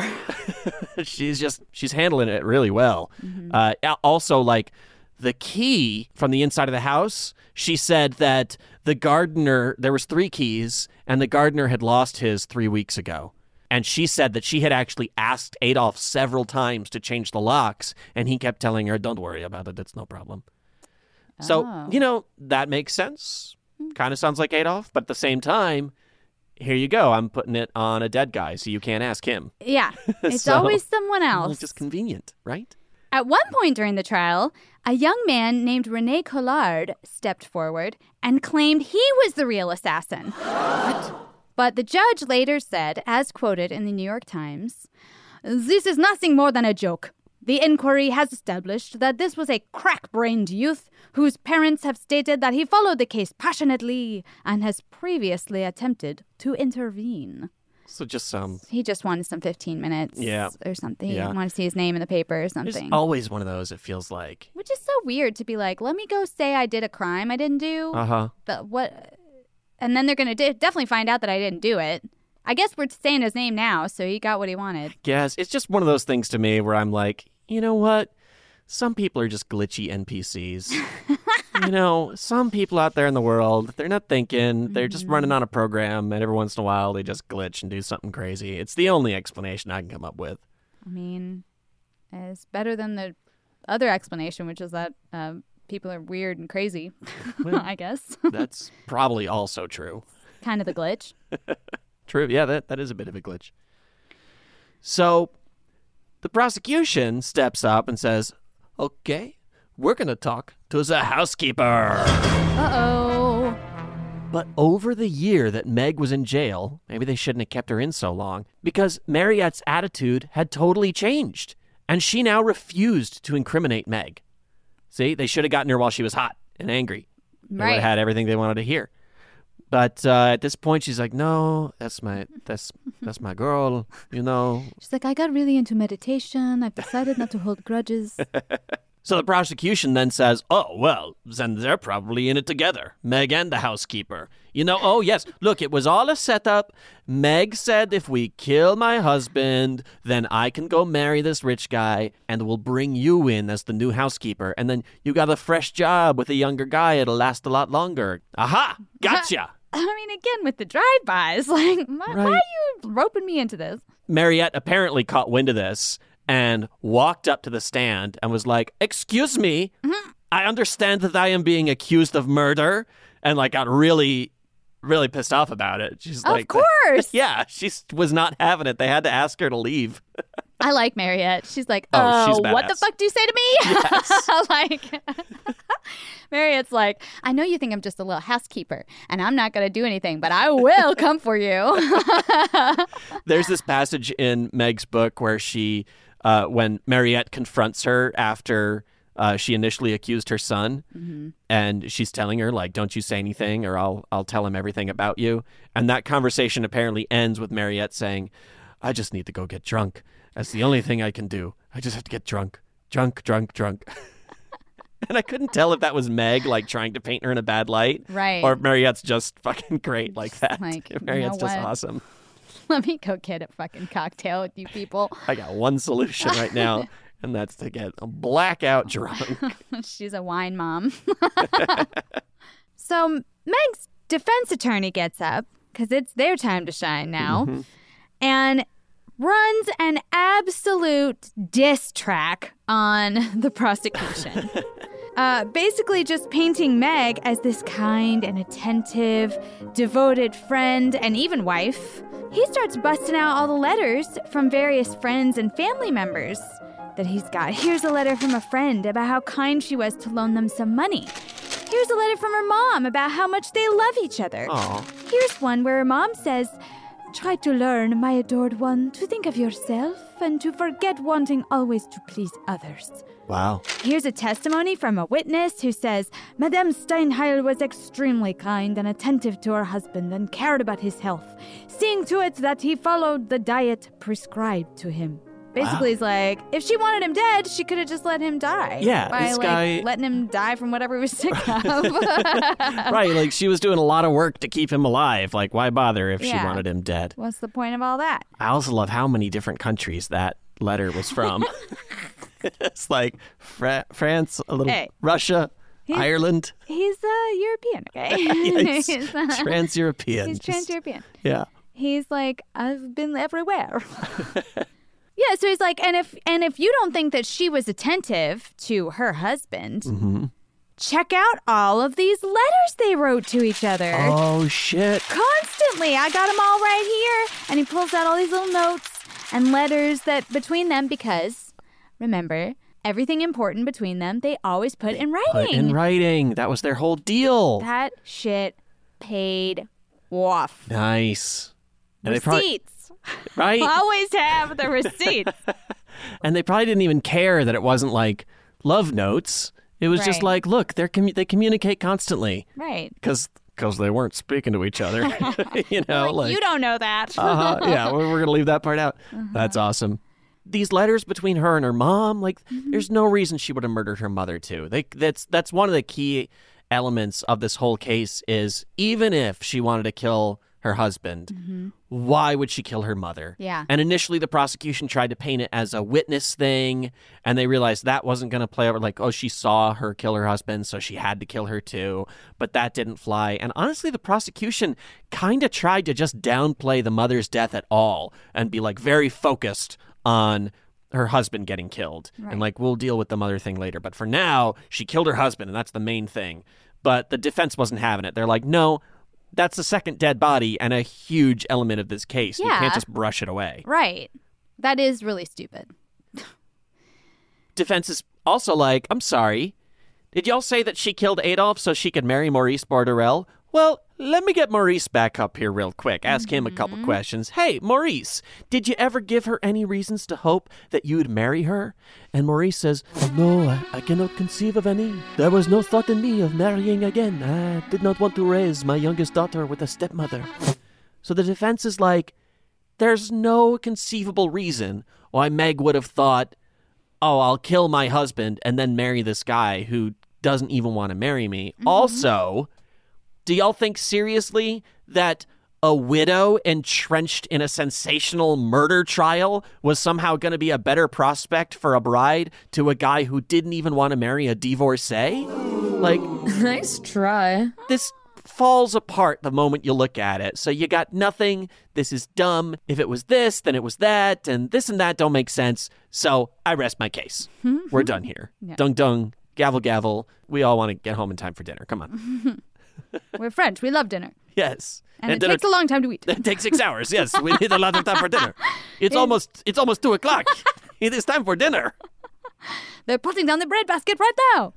she's handling it really well. Also, like, the key from the inside of the house, she said that the gardener, there was 3 keys, and the gardener had lost his 3 weeks ago. And she said that she had actually asked Adolf several times to change the locks, and he kept telling her, don't worry about it, it's no problem. So, you know, that makes sense. Kind of sounds like Adolf, but at the same time, here you go. I'm putting it on a dead guy, so you can't ask him. Yeah, it's always someone else. It's just convenient, right? At one point during the trial, a young man named René Collard stepped forward and claimed he was the real assassin. What? But the judge later said, as quoted in the New York Times, "This is nothing more than a joke. The inquiry has established that this was a crack-brained youth whose parents have stated that he followed the case passionately and has previously attempted to intervene." So he just wanted some 15 minutes or something. Yeah. He wanted to see his name in the paper or something. There's always one of those, it feels like. Which is so weird to be like, let me go say I did a crime I didn't do. But what? And then they're going to definitely find out that I didn't do it. I guess we're saying his name now, so he got what he wanted. Yes, it's just one of those things to me where I'm like, you know what? Some people are just glitchy NPCs. You know, some people out there in the world, they're not thinking. They're just running on a program, and every once in a while they just glitch and do something crazy. It's the only explanation I can come up with. I mean, it's better than the other explanation, which is that people are weird and crazy, I guess. That's probably also true. Kind of the glitch. True. Yeah, that is a bit of a glitch. So the prosecution steps up and says, okay, we're going to talk to the housekeeper. Uh-oh. But over the year that Meg was in jail, maybe they shouldn't have kept her in so long, because Mariette's attitude had totally changed, and she now refused to incriminate Meg. See, they should have gotten her while she was hot and angry. They would have had everything they wanted to hear. But at this point, she's like, no, that's my girl, you know. She's like, I got really into meditation. I've decided not to hold grudges. So the prosecution then says, oh, well, then they're probably in it together, Meg and the housekeeper. Oh, yes. Look, it was all a setup. Meg said if we kill my husband, then I can go marry this rich guy and we'll bring you in as the new housekeeper. And then you got a fresh job with a younger guy. It'll last a lot longer. Aha! Gotcha! I mean, again, with the drive-bys, like, why are you roping me into this? Mariette apparently caught wind of this and walked up to the stand and was like, excuse me, I understand that I am being accused of murder, and like got really, really pissed off about it. She's like, of course. Yeah, she was not having it. They had to ask her to leave. I like Mariette. She's like, she's what the badass. fuck do you say to me? Yes. Like, Mariette's like, I know you think I'm just a little housekeeper and I'm not going to do anything, but I will come for you. There's this passage in Meg's book where she, when Mariette confronts her after she initially accused her son, and she's telling her, like, don't you say anything or I'll tell him everything about you. And that conversation apparently ends with Mariette saying, I just need to go get drunk. That's the only thing I can do. I just have to get drunk. Drunk. And I couldn't tell if that was Meg, like, trying to paint her in a bad light. Right. Or if Mariette's just fucking great like that. Like, you Mariette's know just what? awesome. Let me go get a fucking cocktail with you people. I got one solution right now, and that's to get blackout drunk. She's a wine mom. So Meg's defense attorney gets up, because it's their time to shine now, and runs an absolute diss track on the prosecution. Basically just painting Meg as this kind and attentive, devoted friend and even wife. He starts busting out all the letters from various friends and family members that he's got. Here's a letter from a friend about how kind she was to loan them some money. Here's a letter from her mom about how much they love each other. Aww. Here's one where her mom says, try to learn, my adored one, to think of yourself and to forget wanting always to please others. Wow. Here's a testimony from a witness who says, Madame Steinheil was extremely kind and attentive to her husband and cared about his health, seeing to it that he followed the diet prescribed to him. Basically, he's like, if she wanted him dead, she could have just let him die. Yeah, by, this like, guy... letting him die from whatever he was sick of. Right, like she was doing a lot of work to keep him alive. Like, why bother if she Yeah. wanted him dead? What's the point of all that? I also love how many different countries that letter was from. It's like France, a little Hey. Russia, Ireland. He's European, okay? Yeah, he's He's, trans-European. he's Just- trans-European. Yeah. He's like, I've been everywhere. Yeah, so he's like, and if you don't think that she was attentive to her husband, check out all of these letters they wrote to each other. Oh, shit. Constantly. I got them all right here. And he pulls out all these little notes and letters that between them, because remember, everything important between them, they always put in writing. Put in writing. That was their whole deal. That shit paid off. Nice. And they probably, Receipts. right? Always have the receipts. And they probably didn't even care that it wasn't like love notes. It was just Right. like, look, they communicate constantly Right. because they weren't speaking to each other. You know, like you don't know that. yeah, we're going to leave that part out. That's awesome. These letters between her and her mom, like, there's no reason she would have murdered her mother too. That's one of the key elements of this whole case is even if she wanted to kill her husband, why would she kill her mother? Yeah. And initially the prosecution tried to paint it as a witness thing, and they realized that wasn't going to play over, like, oh, she saw her kill her husband, so she had to kill her too. But that didn't fly. And honestly, the prosecution kind of tried to just downplay the mother's death at all and be like very focused on her husband getting killed. And like, we'll deal with the mother thing later. But for now, she killed her husband, and that's the main thing. But the defense wasn't having it. They're like, no, that's the second dead body and a huge element of this case. You Yeah. can't just brush it away. Right. That is really stupid. Defense is also like, I'm sorry, did y'all say that she killed Adolf so she could marry Maurice Borderell? Well, let me get Maurice back up here real quick. Ask him a couple questions. Hey, Maurice, did you ever give her any reasons to hope that you'd marry her? And Maurice says, no, I cannot conceive of any. There was no thought in me of marrying again. I did not want to raise my youngest daughter with a stepmother. So the defense is like, there's no conceivable reason why Meg would have thought, oh, I'll kill my husband and then marry this guy who doesn't even want to marry me. Also, Do y'all think seriously that a widow entrenched in a sensational murder trial was somehow going to be a better prospect for a bride to a guy who didn't even want to marry a divorcee? Like, Nice try. this falls apart the moment you look at it. So you got nothing. This is dumb. If it was this, then it was that. And this and that don't make sense. So I rest my case. We're done here. Yeah. Dung dung, gavel gavel. We all want to get home in time for dinner. Come on. We're French. We love dinner. Yes. And it dinner- takes a long time to eat. It takes 6 hours. Yes, we need a lot of time for dinner. It's almost 2:00. It is time for dinner. They're putting down the breadbasket right now.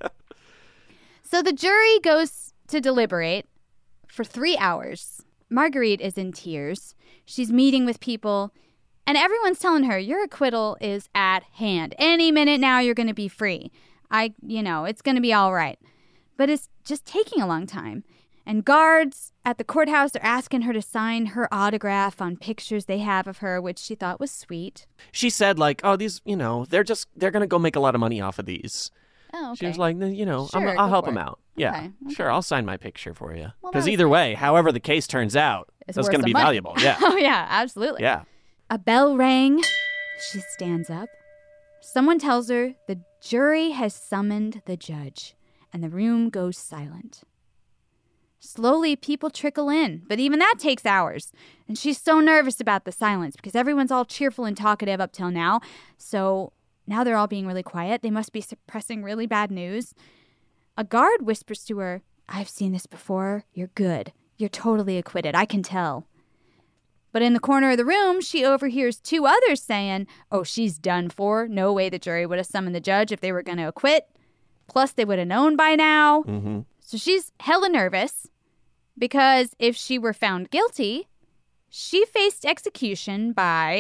So the jury goes to deliberate for 3 hours. Marguerite is in tears. She's meeting with people, and everyone's telling her, your acquittal is at hand. Any minute now, you're going to be free. It's going to be all right. But it's just taking a long time. And guards at the courthouse are asking her to sign her autograph on pictures they have of her, which she thought was sweet. She said, like, oh, these, they're going to go make a lot of money off of these. Oh, okay. She was like, Sure, I'll go help for them it. out. Yeah, Okay. sure, I'll sign my picture for you. Well, Because that was either way, however the case turns out, It's that's worth going to the be money. valuable. Yeah, Oh, yeah, absolutely. yeah. A bell rang. She stands up. Someone tells her the jury has summoned the judge, and the room goes silent. Slowly, people trickle in, but even that takes hours. And she's so nervous about the silence because everyone's all cheerful and talkative up till now. So now they're all being really quiet. They must be suppressing really bad news. A guard whispers to her, I've seen this before. You're good. You're totally acquitted. I can tell. But in the corner of the room, she overhears two others saying, oh, she's done for. No way the jury would have summoned the judge if they were going to acquit. Plus, they would have known by now. Mm-hmm. So she's hella nervous because if she were found guilty, she faced execution by,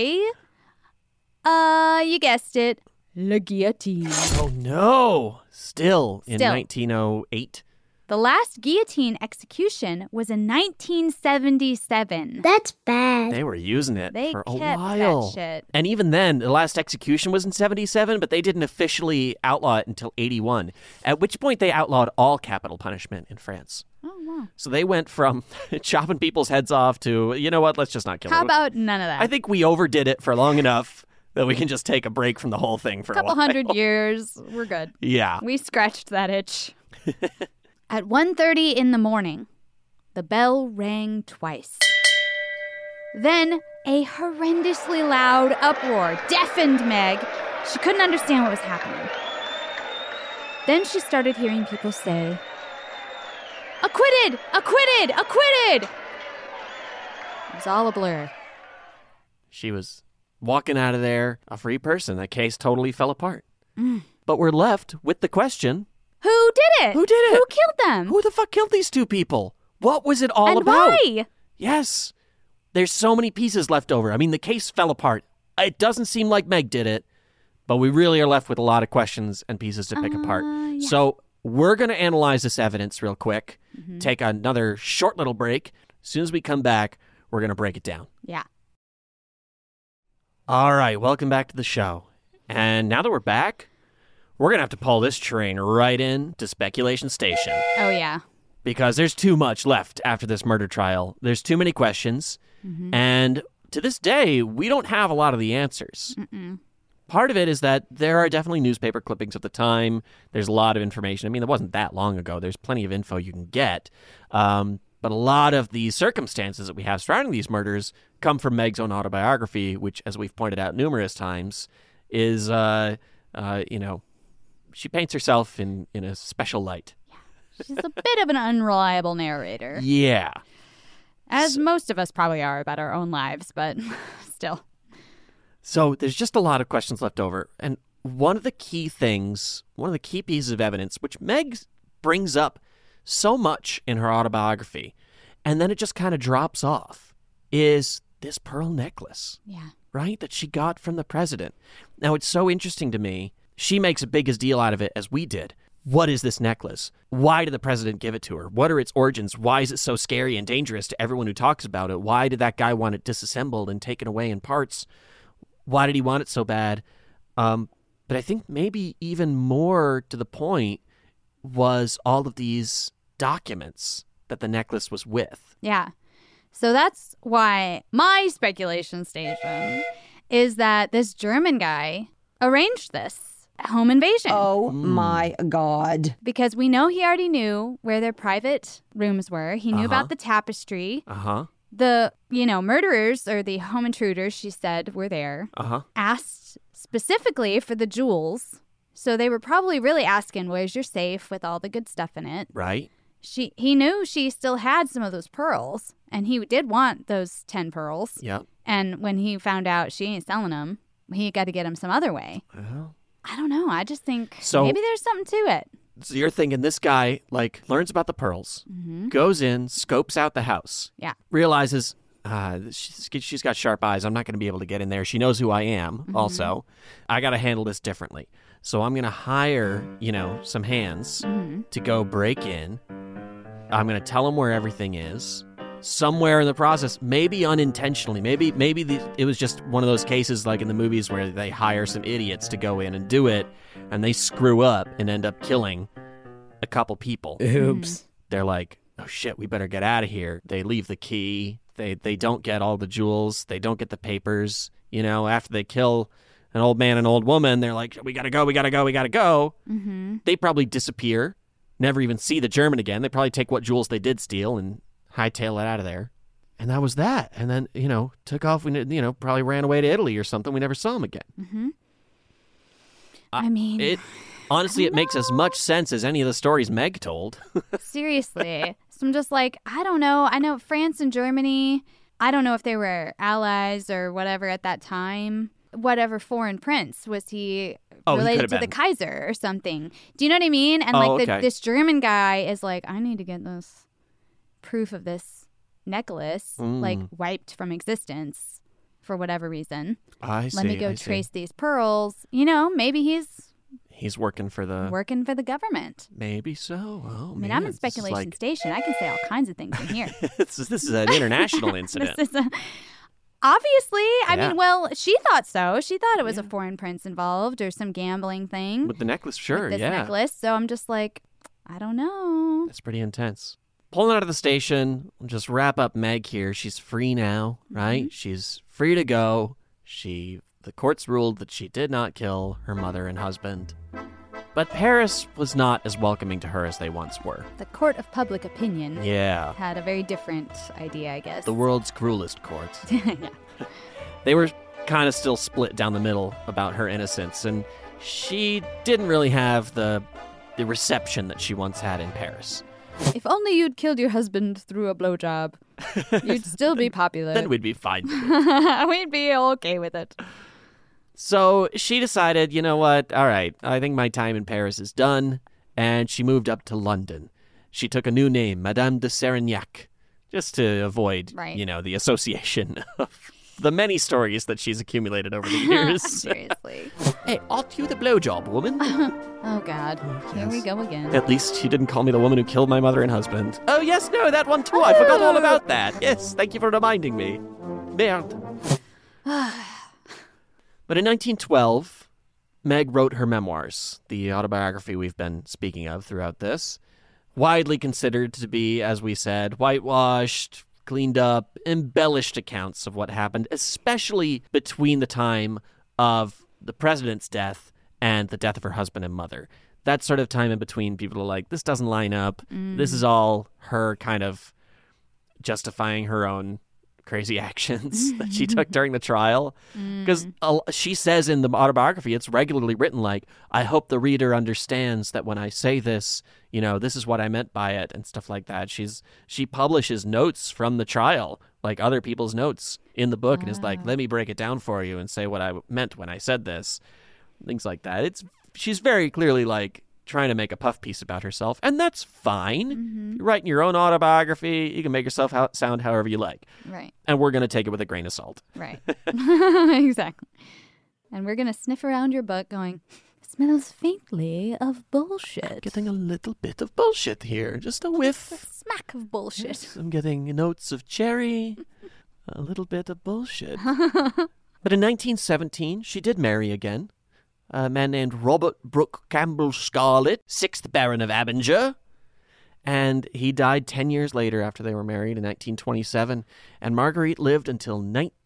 you guessed it, la guillotine. Oh, no. Still in Still. 1908. The last guillotine execution was in 1977. That's bad. They were using it They for a kept while. that shit. And even then, the last execution was in 77, but they didn't officially outlaw it until 81, at which point they outlawed all capital punishment in France. Oh, wow. So they went from chopping people's heads off to, you know what, let's just not kill How them. about none of that? I think we overdid it for long enough that we can just take a break from the whole thing for a couple a while. 100 years, we're good. Yeah. We scratched that itch. At 1:30 in the morning, the bell rang twice. Then a horrendously loud uproar deafened Meg. She couldn't understand what was happening. Then she started hearing people say, acquitted! Acquitted! Acquitted! It was all a blur. She was walking out of there a free person. That case totally fell apart. Mm. But we're left with the question, Who did it? Who did it? Who killed them? who the fuck killed these two people? What was it all and about? why? Yes. There's so many pieces left over. I mean, the case fell apart. It doesn't seem like Meg did it, but we really are left with a lot of questions and pieces to pick apart. Yeah. So we're going to analyze this evidence real quick, Mm-hmm. take another short little break. As soon as we come back, we're going to break it down. Yeah. All right, welcome back to the show. And now that we're back, we're going to have to pull this train right in to Speculation Station. Oh, yeah. Because there's too much left after this murder trial. There's too many questions. And to this day, we don't have a lot of the answers. Part of it is that there are definitely newspaper clippings at the time. There's a lot of information. I mean, it wasn't that long ago. There's plenty of info you can get. But a lot of the circumstances that we have surrounding these murders come from Meg's own autobiography, which, as we've pointed out numerous times, is, she paints herself in a special light. She's a bit of an unreliable narrator. Yeah. As most of us probably are about our own lives, but still. So there's just a lot of questions left over. And one of the key pieces of evidence, which Meg brings up so much in her autobiography, and then it just kind of drops off, is this pearl necklace, Yeah. right, that she got from the president. Now, it's so interesting to me. She makes as big a deal out of it as we did. What is this necklace? Why did the president give it to her? What are its origins? Why is it so scary and dangerous to everyone who talks about it? Why did that guy want it disassembled and taken away in parts? Why did he want it so bad? But I think maybe even more to the point was all of these documents that the necklace was with. Yeah. So that's why my speculation station is that this German guy arranged this home invasion. Oh my God. Because we know he already knew where their private rooms were. He knew about the tapestry. The, murderers or the home intruders, she said, were there. Asked specifically for the jewels. So they were probably really asking, where's your safe with all the good stuff in it? Right. He knew she still had some of those pearls, and he did want those 10 pearls. Yep. And when he found out she ain't selling them, he got to get them some other way. Well, I don't know. I just think So- maybe there's something to it. so you're thinking this guy, learns about the pearls, goes in, scopes out the house. Yeah. Realizes she's got sharp eyes. I'm not going to be able to get in there. She knows who I am also. I got to handle this differently. So I'm going to hire, some hands to go break in. I'm going to tell them where everything is. Somewhere in the process, maybe unintentionally, maybe it was just one of those cases like in the movies where they hire some idiots to go in and do it, and they screw up and end up killing a couple people. Oops. They're like, oh shit, we better get out of here. They leave the key. They don't get all the jewels. They don't get the papers. After they kill an old man and old woman, they're like, we gotta go. They probably disappear, never even see the German again. They probably take what jewels they did steal and hightail it out of there. And that was that. And then, took off, probably ran away to Italy or something. We never saw him again. I mean, honestly, it makes as much sense as any of the stories Meg told. seriously. So I'm just like, I don't know. I know France and Germany, I don't know if they were allies or whatever at that time. Whatever foreign prince, was he related to the Kaiser or something? Do you know what I mean? And this German guy is like, I need to get this proof of this necklace wiped from existence for whatever reason. I see. Let me go trace these pearls. Maybe he's working for the government. Maybe so. Oh, I mean, I'm in speculation station. I can say all kinds of things in here. This is an international incident. Obviously, I mean, well, she thought so. She thought it was a foreign prince involved or some gambling thing. With the necklace, sure, with this necklace. So I'm just like, I don't know. That's pretty intense. Pulling out of the station, we'll just wrap up Meg here. She's free now, right? She's free to go. The courts ruled that she did not kill her mother and husband. But Paris was not as welcoming to her as they once were. The court of public opinion had a very different idea, I guess. The world's cruelest court. Yeah. They were kind of still split down the middle about her innocence, and she didn't really have the reception that she once had in Paris. If only you'd killed your husband through a blowjob, you'd still be popular. Then we'd be fine. We'd be okay with it. So she decided, you know what? All right, I think my time in Paris is done. And she moved up to London. She took a new name, Madame de Serignac, just to avoid, the association of the many stories that she's accumulated over the years. Seriously. Hey, aren't you the blowjob woman? Oh, God. Here we go again. At least she didn't call me the woman who killed my mother and husband. Oh, yes, no, that one too. I forgot all about that. Yes, thank you for reminding me. Merde. But in 1912, Meg wrote her memoirs, the autobiography we've been speaking of throughout this. Widely considered to be, as we said, whitewashed, cleaned up, embellished accounts of what happened, especially between the time of the president's death and the death of her husband and mother. That sort of time in between, people are like, this doesn't line up. This is all her kind of justifying her own crazy actions that she took during the trial. Because she says in the autobiography, it's regularly written like, I hope the reader understands that when I say this, this is what I meant by it and stuff like that. She publishes notes from the trial, like other people's notes in the book, and is like, let me break it down for you and say what I meant when I said this. Things like that. She's very clearly like trying to make a puff piece about herself, and that's fine. You're writing your own autobiography. You can make yourself sound however you like. Right. And we're going to take it with a grain of salt. Right. Exactly. And we're going to sniff around your butt going, smells faintly of bullshit. I'm getting a little bit of bullshit here. Just a whiff. A smack of bullshit. Yes, I'm getting notes of cherry. A little bit of bullshit. But in 1917, she did marry again. A man named Robert Brooke Campbell Scarlett, 6th Baron of Abinger. And he died 10 years later after they were married in 1927. And Marguerite lived until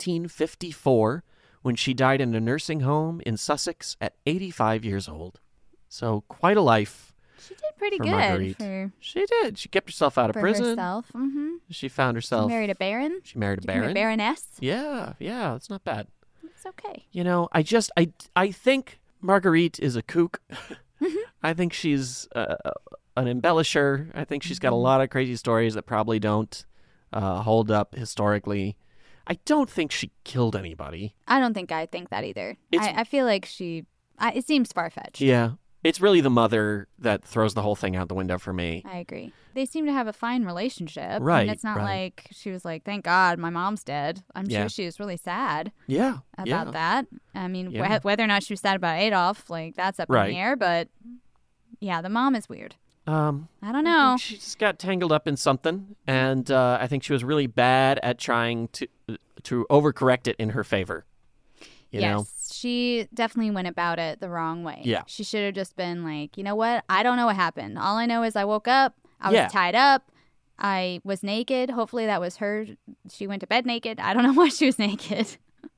1954 when she died in a nursing home in Sussex at 85 years old. So quite a life. She did pretty for good Marguerite. She did. She kept herself out of for prison. herself. Mm-hmm. She found herself. She married a baron. She married a Became baron. a baroness. Yeah, that's not bad. It's okay. You know, I think Marguerite is a kook. I think she's an embellisher. I think she's got a lot of crazy stories that probably don't hold up historically. I don't think she killed anybody. I don't think I think that either. I feel like it seems far-fetched. Yeah. It's really the mother that throws the whole thing out the window for me. I agree. They seem to have a fine relationship. Right, And it's not like she was like, thank God my mom's dead. I'm sure she was really sad about that. I mean, whether or not she was sad about Adolf, like, that's up in the air. But, yeah, the mom is weird. I don't know. She just got tangled up in something, and I think she was really bad at trying to overcorrect it in her favor. You know? She definitely went about it the wrong way. Yeah. She should have just been like, you know what? I don't know what happened. All I know is I woke up. I was tied up. I was naked. Hopefully that was her. She went to bed naked. I don't know why she was naked.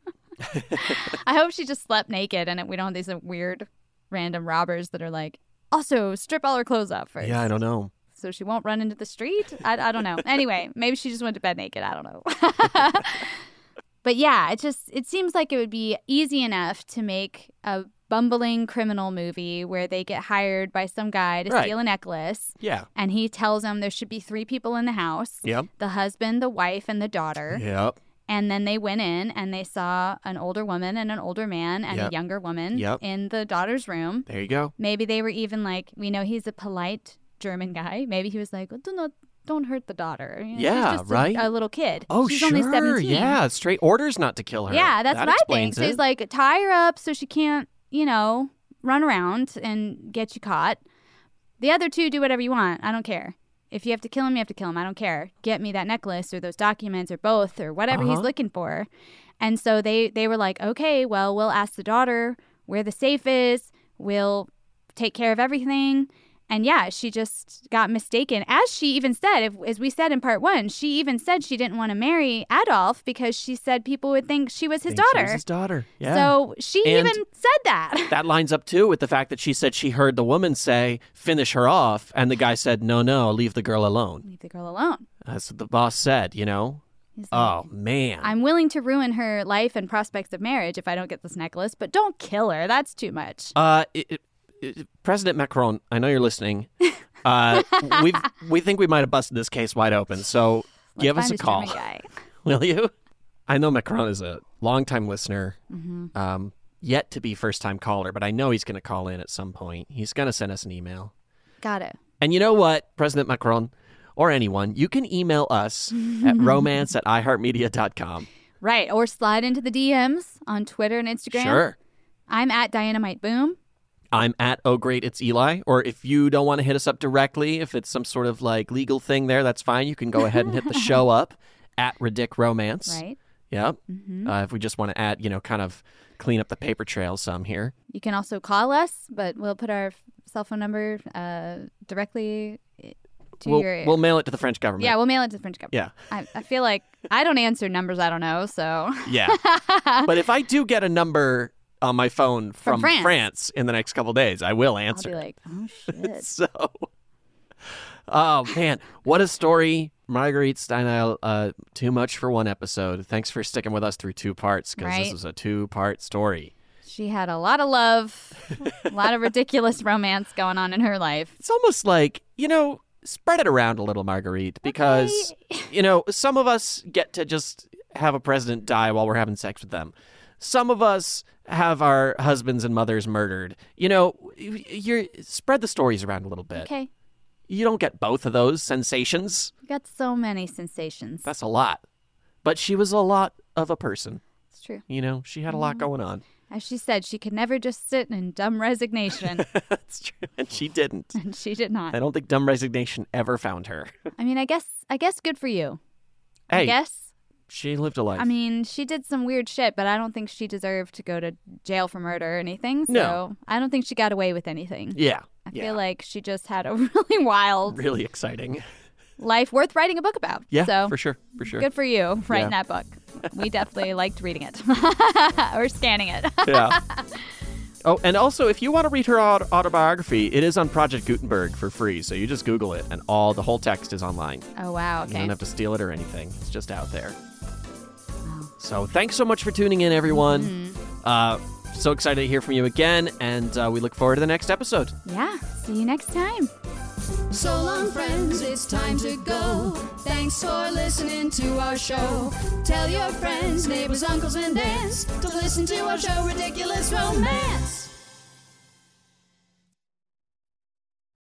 I hope she just slept naked and we don't have these weird random robbers that are like, also strip all her clothes off first. Yeah, I don't know. So she won't run into the street? I don't know. Anyway, maybe she just went to bed naked. I don't know. But yeah, it seems like it would be easy enough to make a bumbling criminal movie where they get hired by some guy to steal a necklace. Yeah. And he tells them there should be 3 people in the house. Yep. The husband, the wife, and the daughter. Yep. And then they went in and they saw an older woman and an older man and a younger woman in the daughter's room. There you go. Maybe they were even like, we know he's a polite German guy. Maybe he was like, don't hurt the daughter. I mean, she's just a little kid. Oh, she's sure. only 17. Yeah, straight orders not to kill her. Yeah, that's that what I think. explains So he's it. like, tie her up so she can't, run around and get you caught. The other 2, do whatever you want. I don't care. If you have to kill him, you have to kill him. I don't care. Get me that necklace or those documents or both or whatever he's looking for. And so they were like, okay, well, we'll ask the daughter where the safe is. We'll take care of everything. And yeah, she just got mistaken. As she even said, as we said in part 1, she even said she didn't want to marry Adolf because she said people would think she was his daughter. She was his daughter. Yeah. So she even said that. That lines up, too, with the fact that she said she heard the woman say, finish her off. And the guy said, no, leave the girl alone. Leave the girl alone. That's what the boss said, He's like, oh, man. I'm willing to ruin her life and prospects of marriage if I don't get this necklace, but don't kill her. That's too much. President Macron, I know you're listening. We think we might have busted this case wide open, so give us a call. Will you? I know Macron is a longtime listener, yet to be first-time caller, but I know he's going to call in at some point. He's going to send us an email. Got it. And you know what, President Macron, or anyone, you can email us at romance@iheartmedia.com. Right, or slide into the DMs on Twitter and Instagram. Sure. I'm at Dynamite Boom. I'm at Oh Great It's Eli. Or if you don't want to hit us up directly, if it's some sort of like legal thing there, that's fine. You can go ahead and hit the show up at Ridic Romance. Right. Yep. If we just want to add, kind of clean up the paper trail some here. You can also call us, but we'll put our cell phone number directly to your... We'll mail it to the French government. Yeah, we'll mail it to the French government. Yeah. I feel like I don't answer numbers I don't know, so... Yeah. But if I do get a number on my phone from France in the next couple days, I will answer. I'll be like, oh, shit. So, oh, man. What a story. Marguerite Steinheil, too much for one episode. Thanks for sticking with us through 2 parts, because this is a 2-part story. She had a lot of love, a lot of ridiculous romance going on in her life. It's almost like, spread it around a little, Marguerite, because, some of us get to just have a president die while we're having sex with them. Some of us have our husbands and mothers murdered. You spread the stories around a little bit. Okay. You don't get both of those sensations. You got so many sensations. That's a lot. But she was a lot of a person. It's true. She had a lot going on. As she said, she could never just sit in dumb resignation. That's true. And she didn't. And she did not. I don't think dumb resignation ever found her. I mean, I guess good for you. Hey, I guess. She lived a life. I mean, she did some weird shit, but I don't think she deserved to go to jail for murder or anything. So No. I don't think she got away with anything. Yeah. I Yeah. feel like she just had a really wild Really exciting. life worth writing a book about. Yeah, so for sure. good for you writing Yeah. that book. We definitely liked reading it or scanning it. Yeah. Oh, and also, if you want to read her autobiography, it is on Project Gutenberg for free. So you just Google it, and the whole text is online. Oh, wow. You Okay. don't have to steal it or anything. It's just out there. So thanks so much for tuning in, everyone. So excited to hear from you again, and we look forward to the next episode. Yeah. See you next time. So long, friends, it's time to go. Thanks for listening to our show. Tell your friends, neighbors, uncles, and aunts to listen to our show, Ridiculous Romance.